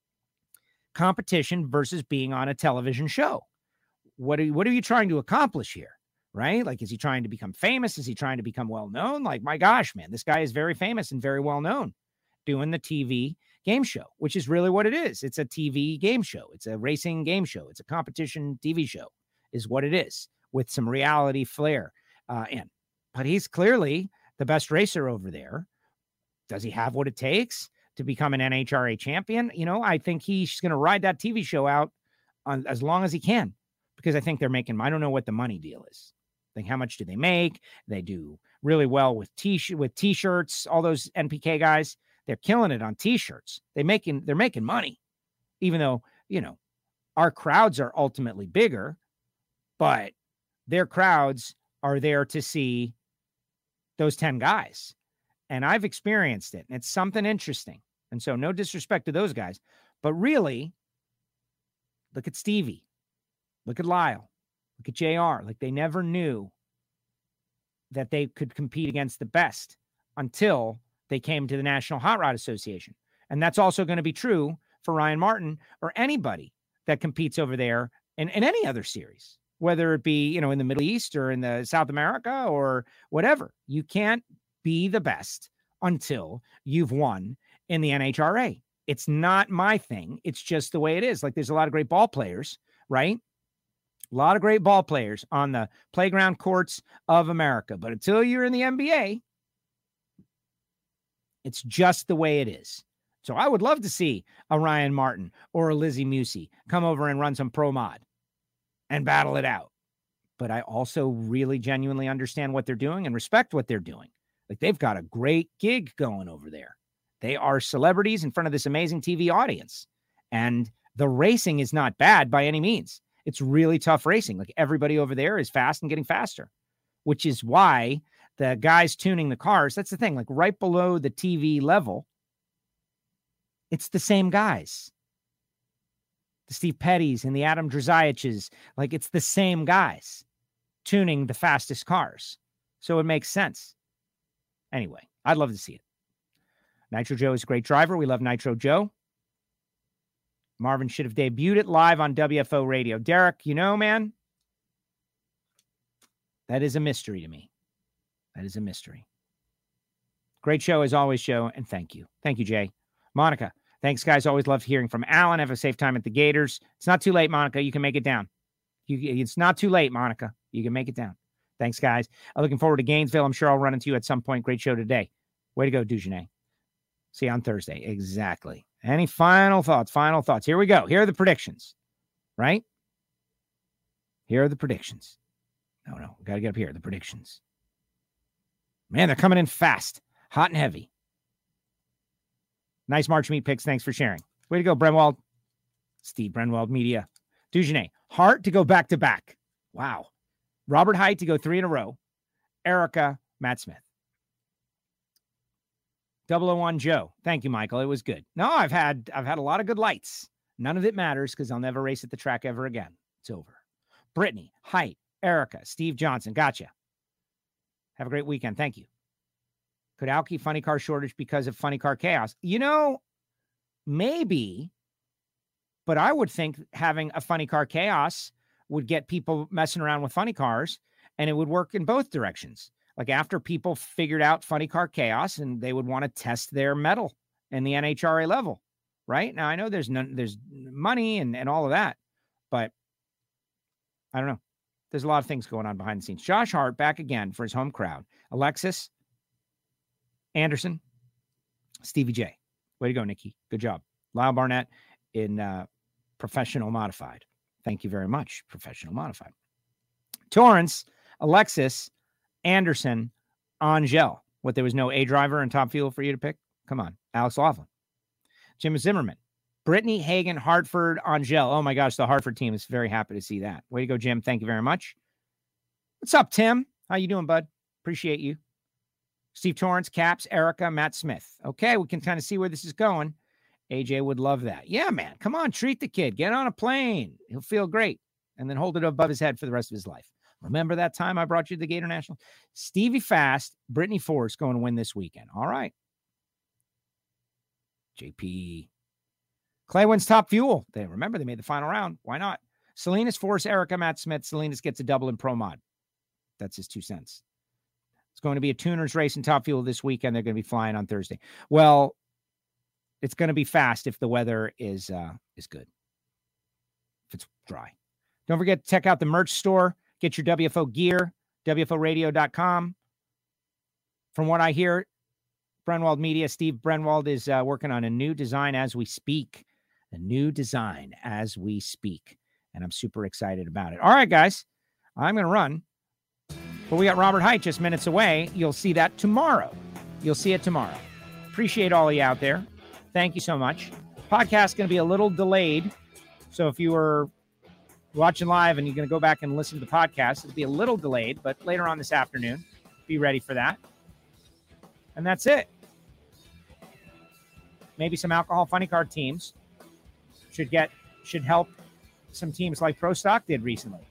competition versus being on a television show. What are you, what are you trying to accomplish here? Right? Like, is he trying to become famous? Is he trying to become well-known? Like, my gosh, man, this guy is very famous and very well-known doing the T V game show, which is really what it is. It's a T V game show. It's a racing game show. It's a competition T V show is what it is, with some reality flair uh, in. But he's clearly the best racer over there. Does he have what it takes to become an N H R A champion? You know, I think he's going to ride that T V show out on, as long as he can, because I think they're making, I don't know what the money deal is. I think how much do they make? They do really well with t with t-shirts. All those N P K guys, they're killing it on t-shirts. They making they're making money, even though, you know, our crowds are ultimately bigger, but their crowds are there to see those ten guys. And I've experienced it. And it's something interesting. And so no disrespect to those guys, but really look at Stevie, look at Lyle, look at J R. Like, they never knew that they could compete against the best until they came to the National Hot Rod Association. And that's also going to be true for Ryan Martin or anybody that competes over there in, in any other series, whether it be, you know, in the Middle East or in the South America or whatever. You can't be the best until you've won in the N H R A. It's not my thing. It's just the way it is. Like, there's a lot of great ball players, right? A lot of great ball players on the playground courts of America. But until you're in the N B A, it's just the way it is. So I would love to see a Ryan Martin or a Lizzie Musey come over and run some Pro Mod and battle it out. But I also really genuinely understand what they're doing and respect what they're doing. Like, they've got a great gig going over there. They are celebrities in front of this amazing T V audience. And the racing is not bad by any means. It's really tough racing. Like, everybody over there is fast and getting faster, which is why the guys tuning the cars, that's the thing, like right below the T V level, it's the same guys. The Steve Petty's and the Adam Drzajich's, like, it's the same guys tuning the fastest cars. So it makes sense. Anyway, I'd love to see it. Nitro Joe is a great driver. We love Nitro Joe. Marvin should have debuted it live on W F O radio. Derek, you know, man, that is a mystery to me. That is a mystery. Great show as always, Joe, and thank you. Thank you, Jay. Monica, thanks, guys. Always love hearing from Alan. Have a safe time at the Gators. It's not too late, Monica. You can make it down. You, it's not too late, Monica. You can make it down. Thanks, guys. I'm looking forward to Gainesville. I'm sure I'll run into you at some point. Great show today. Way to go, Dugenais. See you on Thursday. Exactly. Any final thoughts? Final thoughts. Here we go. Here are the predictions, right? Here are the predictions. No, no. We got to get up here. The predictions. Man, they're coming in fast. Hot and heavy. Nice March meat picks. Thanks for sharing. Way to go, Brenwald. Steve Brenwald Media. Dugenais. Hart to go back to back. Wow. Robert Height to go three in a row. Erica, Matt Smith. double oh one Joe. Thank you, Michael. It was good. No, I've had I've had a lot of good lights. None of it matters because I'll never race at the track ever again. It's over. Brittany, Height, Erica, Steve Johnson. Gotcha. Have a great weekend. Thank you. Could Alki funny car shortage because of funny car chaos? You know, maybe, but I would think having a funny car chaos would get people messing around with funny cars, and it would work in both directions. Like after people figured out funny car chaos, and they would want to test their mettle in the N H R A level, right? Now I know there's none, there's money and, and all of that, but I don't know. There's a lot of things going on behind the scenes. Josh Hart back again for his home crowd. Alexis, Anderson, Stevie J. Way to go, Nikki. Good job. Lyle Barnett in uh, Professional Modified. Thank you very much, Professional Modified. Torrance, Alexis, Anderson, Angel. What, there was no A driver in Top Fuel for you to pick? Come on. Alex Laughlin. Jim Zimmerman. Brittany, Hagan, Hartford, Angel. Oh my gosh, the Hartford team is very happy to see that. Way to go, Jim. Thank you very much. What's up, Tim? How you doing, bud? Appreciate you. Steve Torrance, Caps, Erica, Matt Smith. Okay, we can kind of see where this is going. A J would love that. Yeah, man. Come on, treat the kid. Get on a plane. He'll feel great. And then hold it above his head for the rest of his life. Remember that time I brought you to the Gator National? Stevie Fast, Brittany Force going to win this weekend. All right. J P. Clay wins Top Fuel. They remember they made the final round. Why not? Salinas, Force, Erica, Matt Smith. Salinas gets a double in Pro Mod. That's his two cents. It's going to be a tuners race in Top Fuel this weekend. They're going to be flying on Thursday. Well, it's going to be fast if the weather is uh, is good. If it's dry. Don't forget to check out the merch store. Get your W F O gear, W F O radio dot com. From what I hear, Brenwald Media, Steve Brenwald is uh, working on a new design as we speak. A new design as we speak. And I'm super excited about it. All right, guys. I'm going to run. But we got Robert Height just minutes away. You'll see that tomorrow. You'll see it tomorrow. Appreciate all of you out there. Thank you so much. Podcast's going to be a little delayed. So if you were watching live and you're going to go back and listen to the podcast, it'll be a little delayed, but later on this afternoon, be ready for that. And that's it. Maybe some alcohol funny card teams should get, should help some teams like Pro Stock did recently.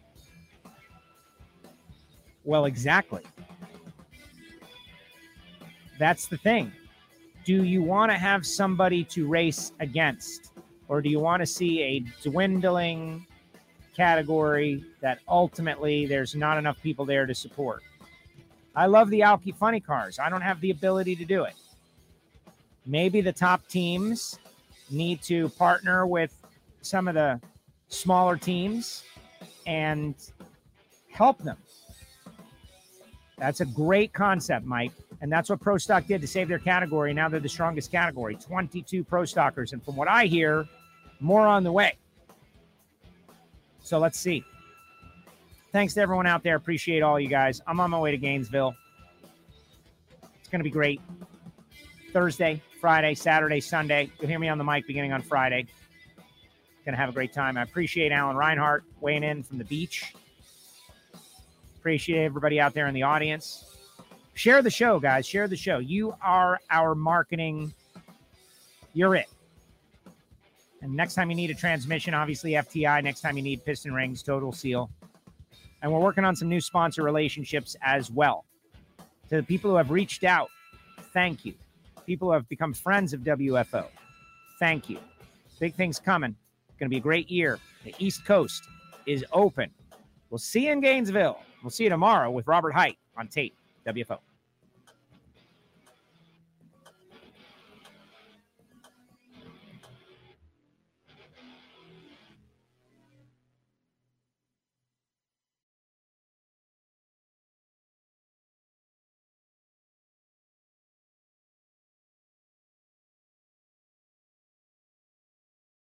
Well, exactly. That's the thing. Do you want to have somebody to race against? Or do you want to see a dwindling category that ultimately there's not enough people there to support? I love the Alki funny cars. I don't have the ability to do it. Maybe the top teams need to partner with some of the smaller teams and help them. That's a great concept, Mike. And that's what Pro Stock did to save their category. Now they're the strongest category, twenty-two Pro Stockers. And from what I hear, more on the way. So let's see. Thanks to everyone out there. Appreciate all you guys. I'm on my way to Gainesville. It's going to be great. Thursday, Friday, Saturday, Sunday. You'll hear me on the mic beginning on Friday. Going to have a great time. I appreciate Alan Reinhart weighing in from the beach. Appreciate everybody out there in the audience. Share the show, guys. Share the show. You are our marketing. You're it. And next time you need a transmission, obviously F T I. Next time you need piston rings, Total Seal. And we're working on some new sponsor relationships as well. To the people who have reached out, thank you. People who have become friends of W F O, thank you. Big things coming. Going to be a great year. The East Coast is open. We'll see you in Gainesville. We'll see you tomorrow with Robert Height on tape, W F O.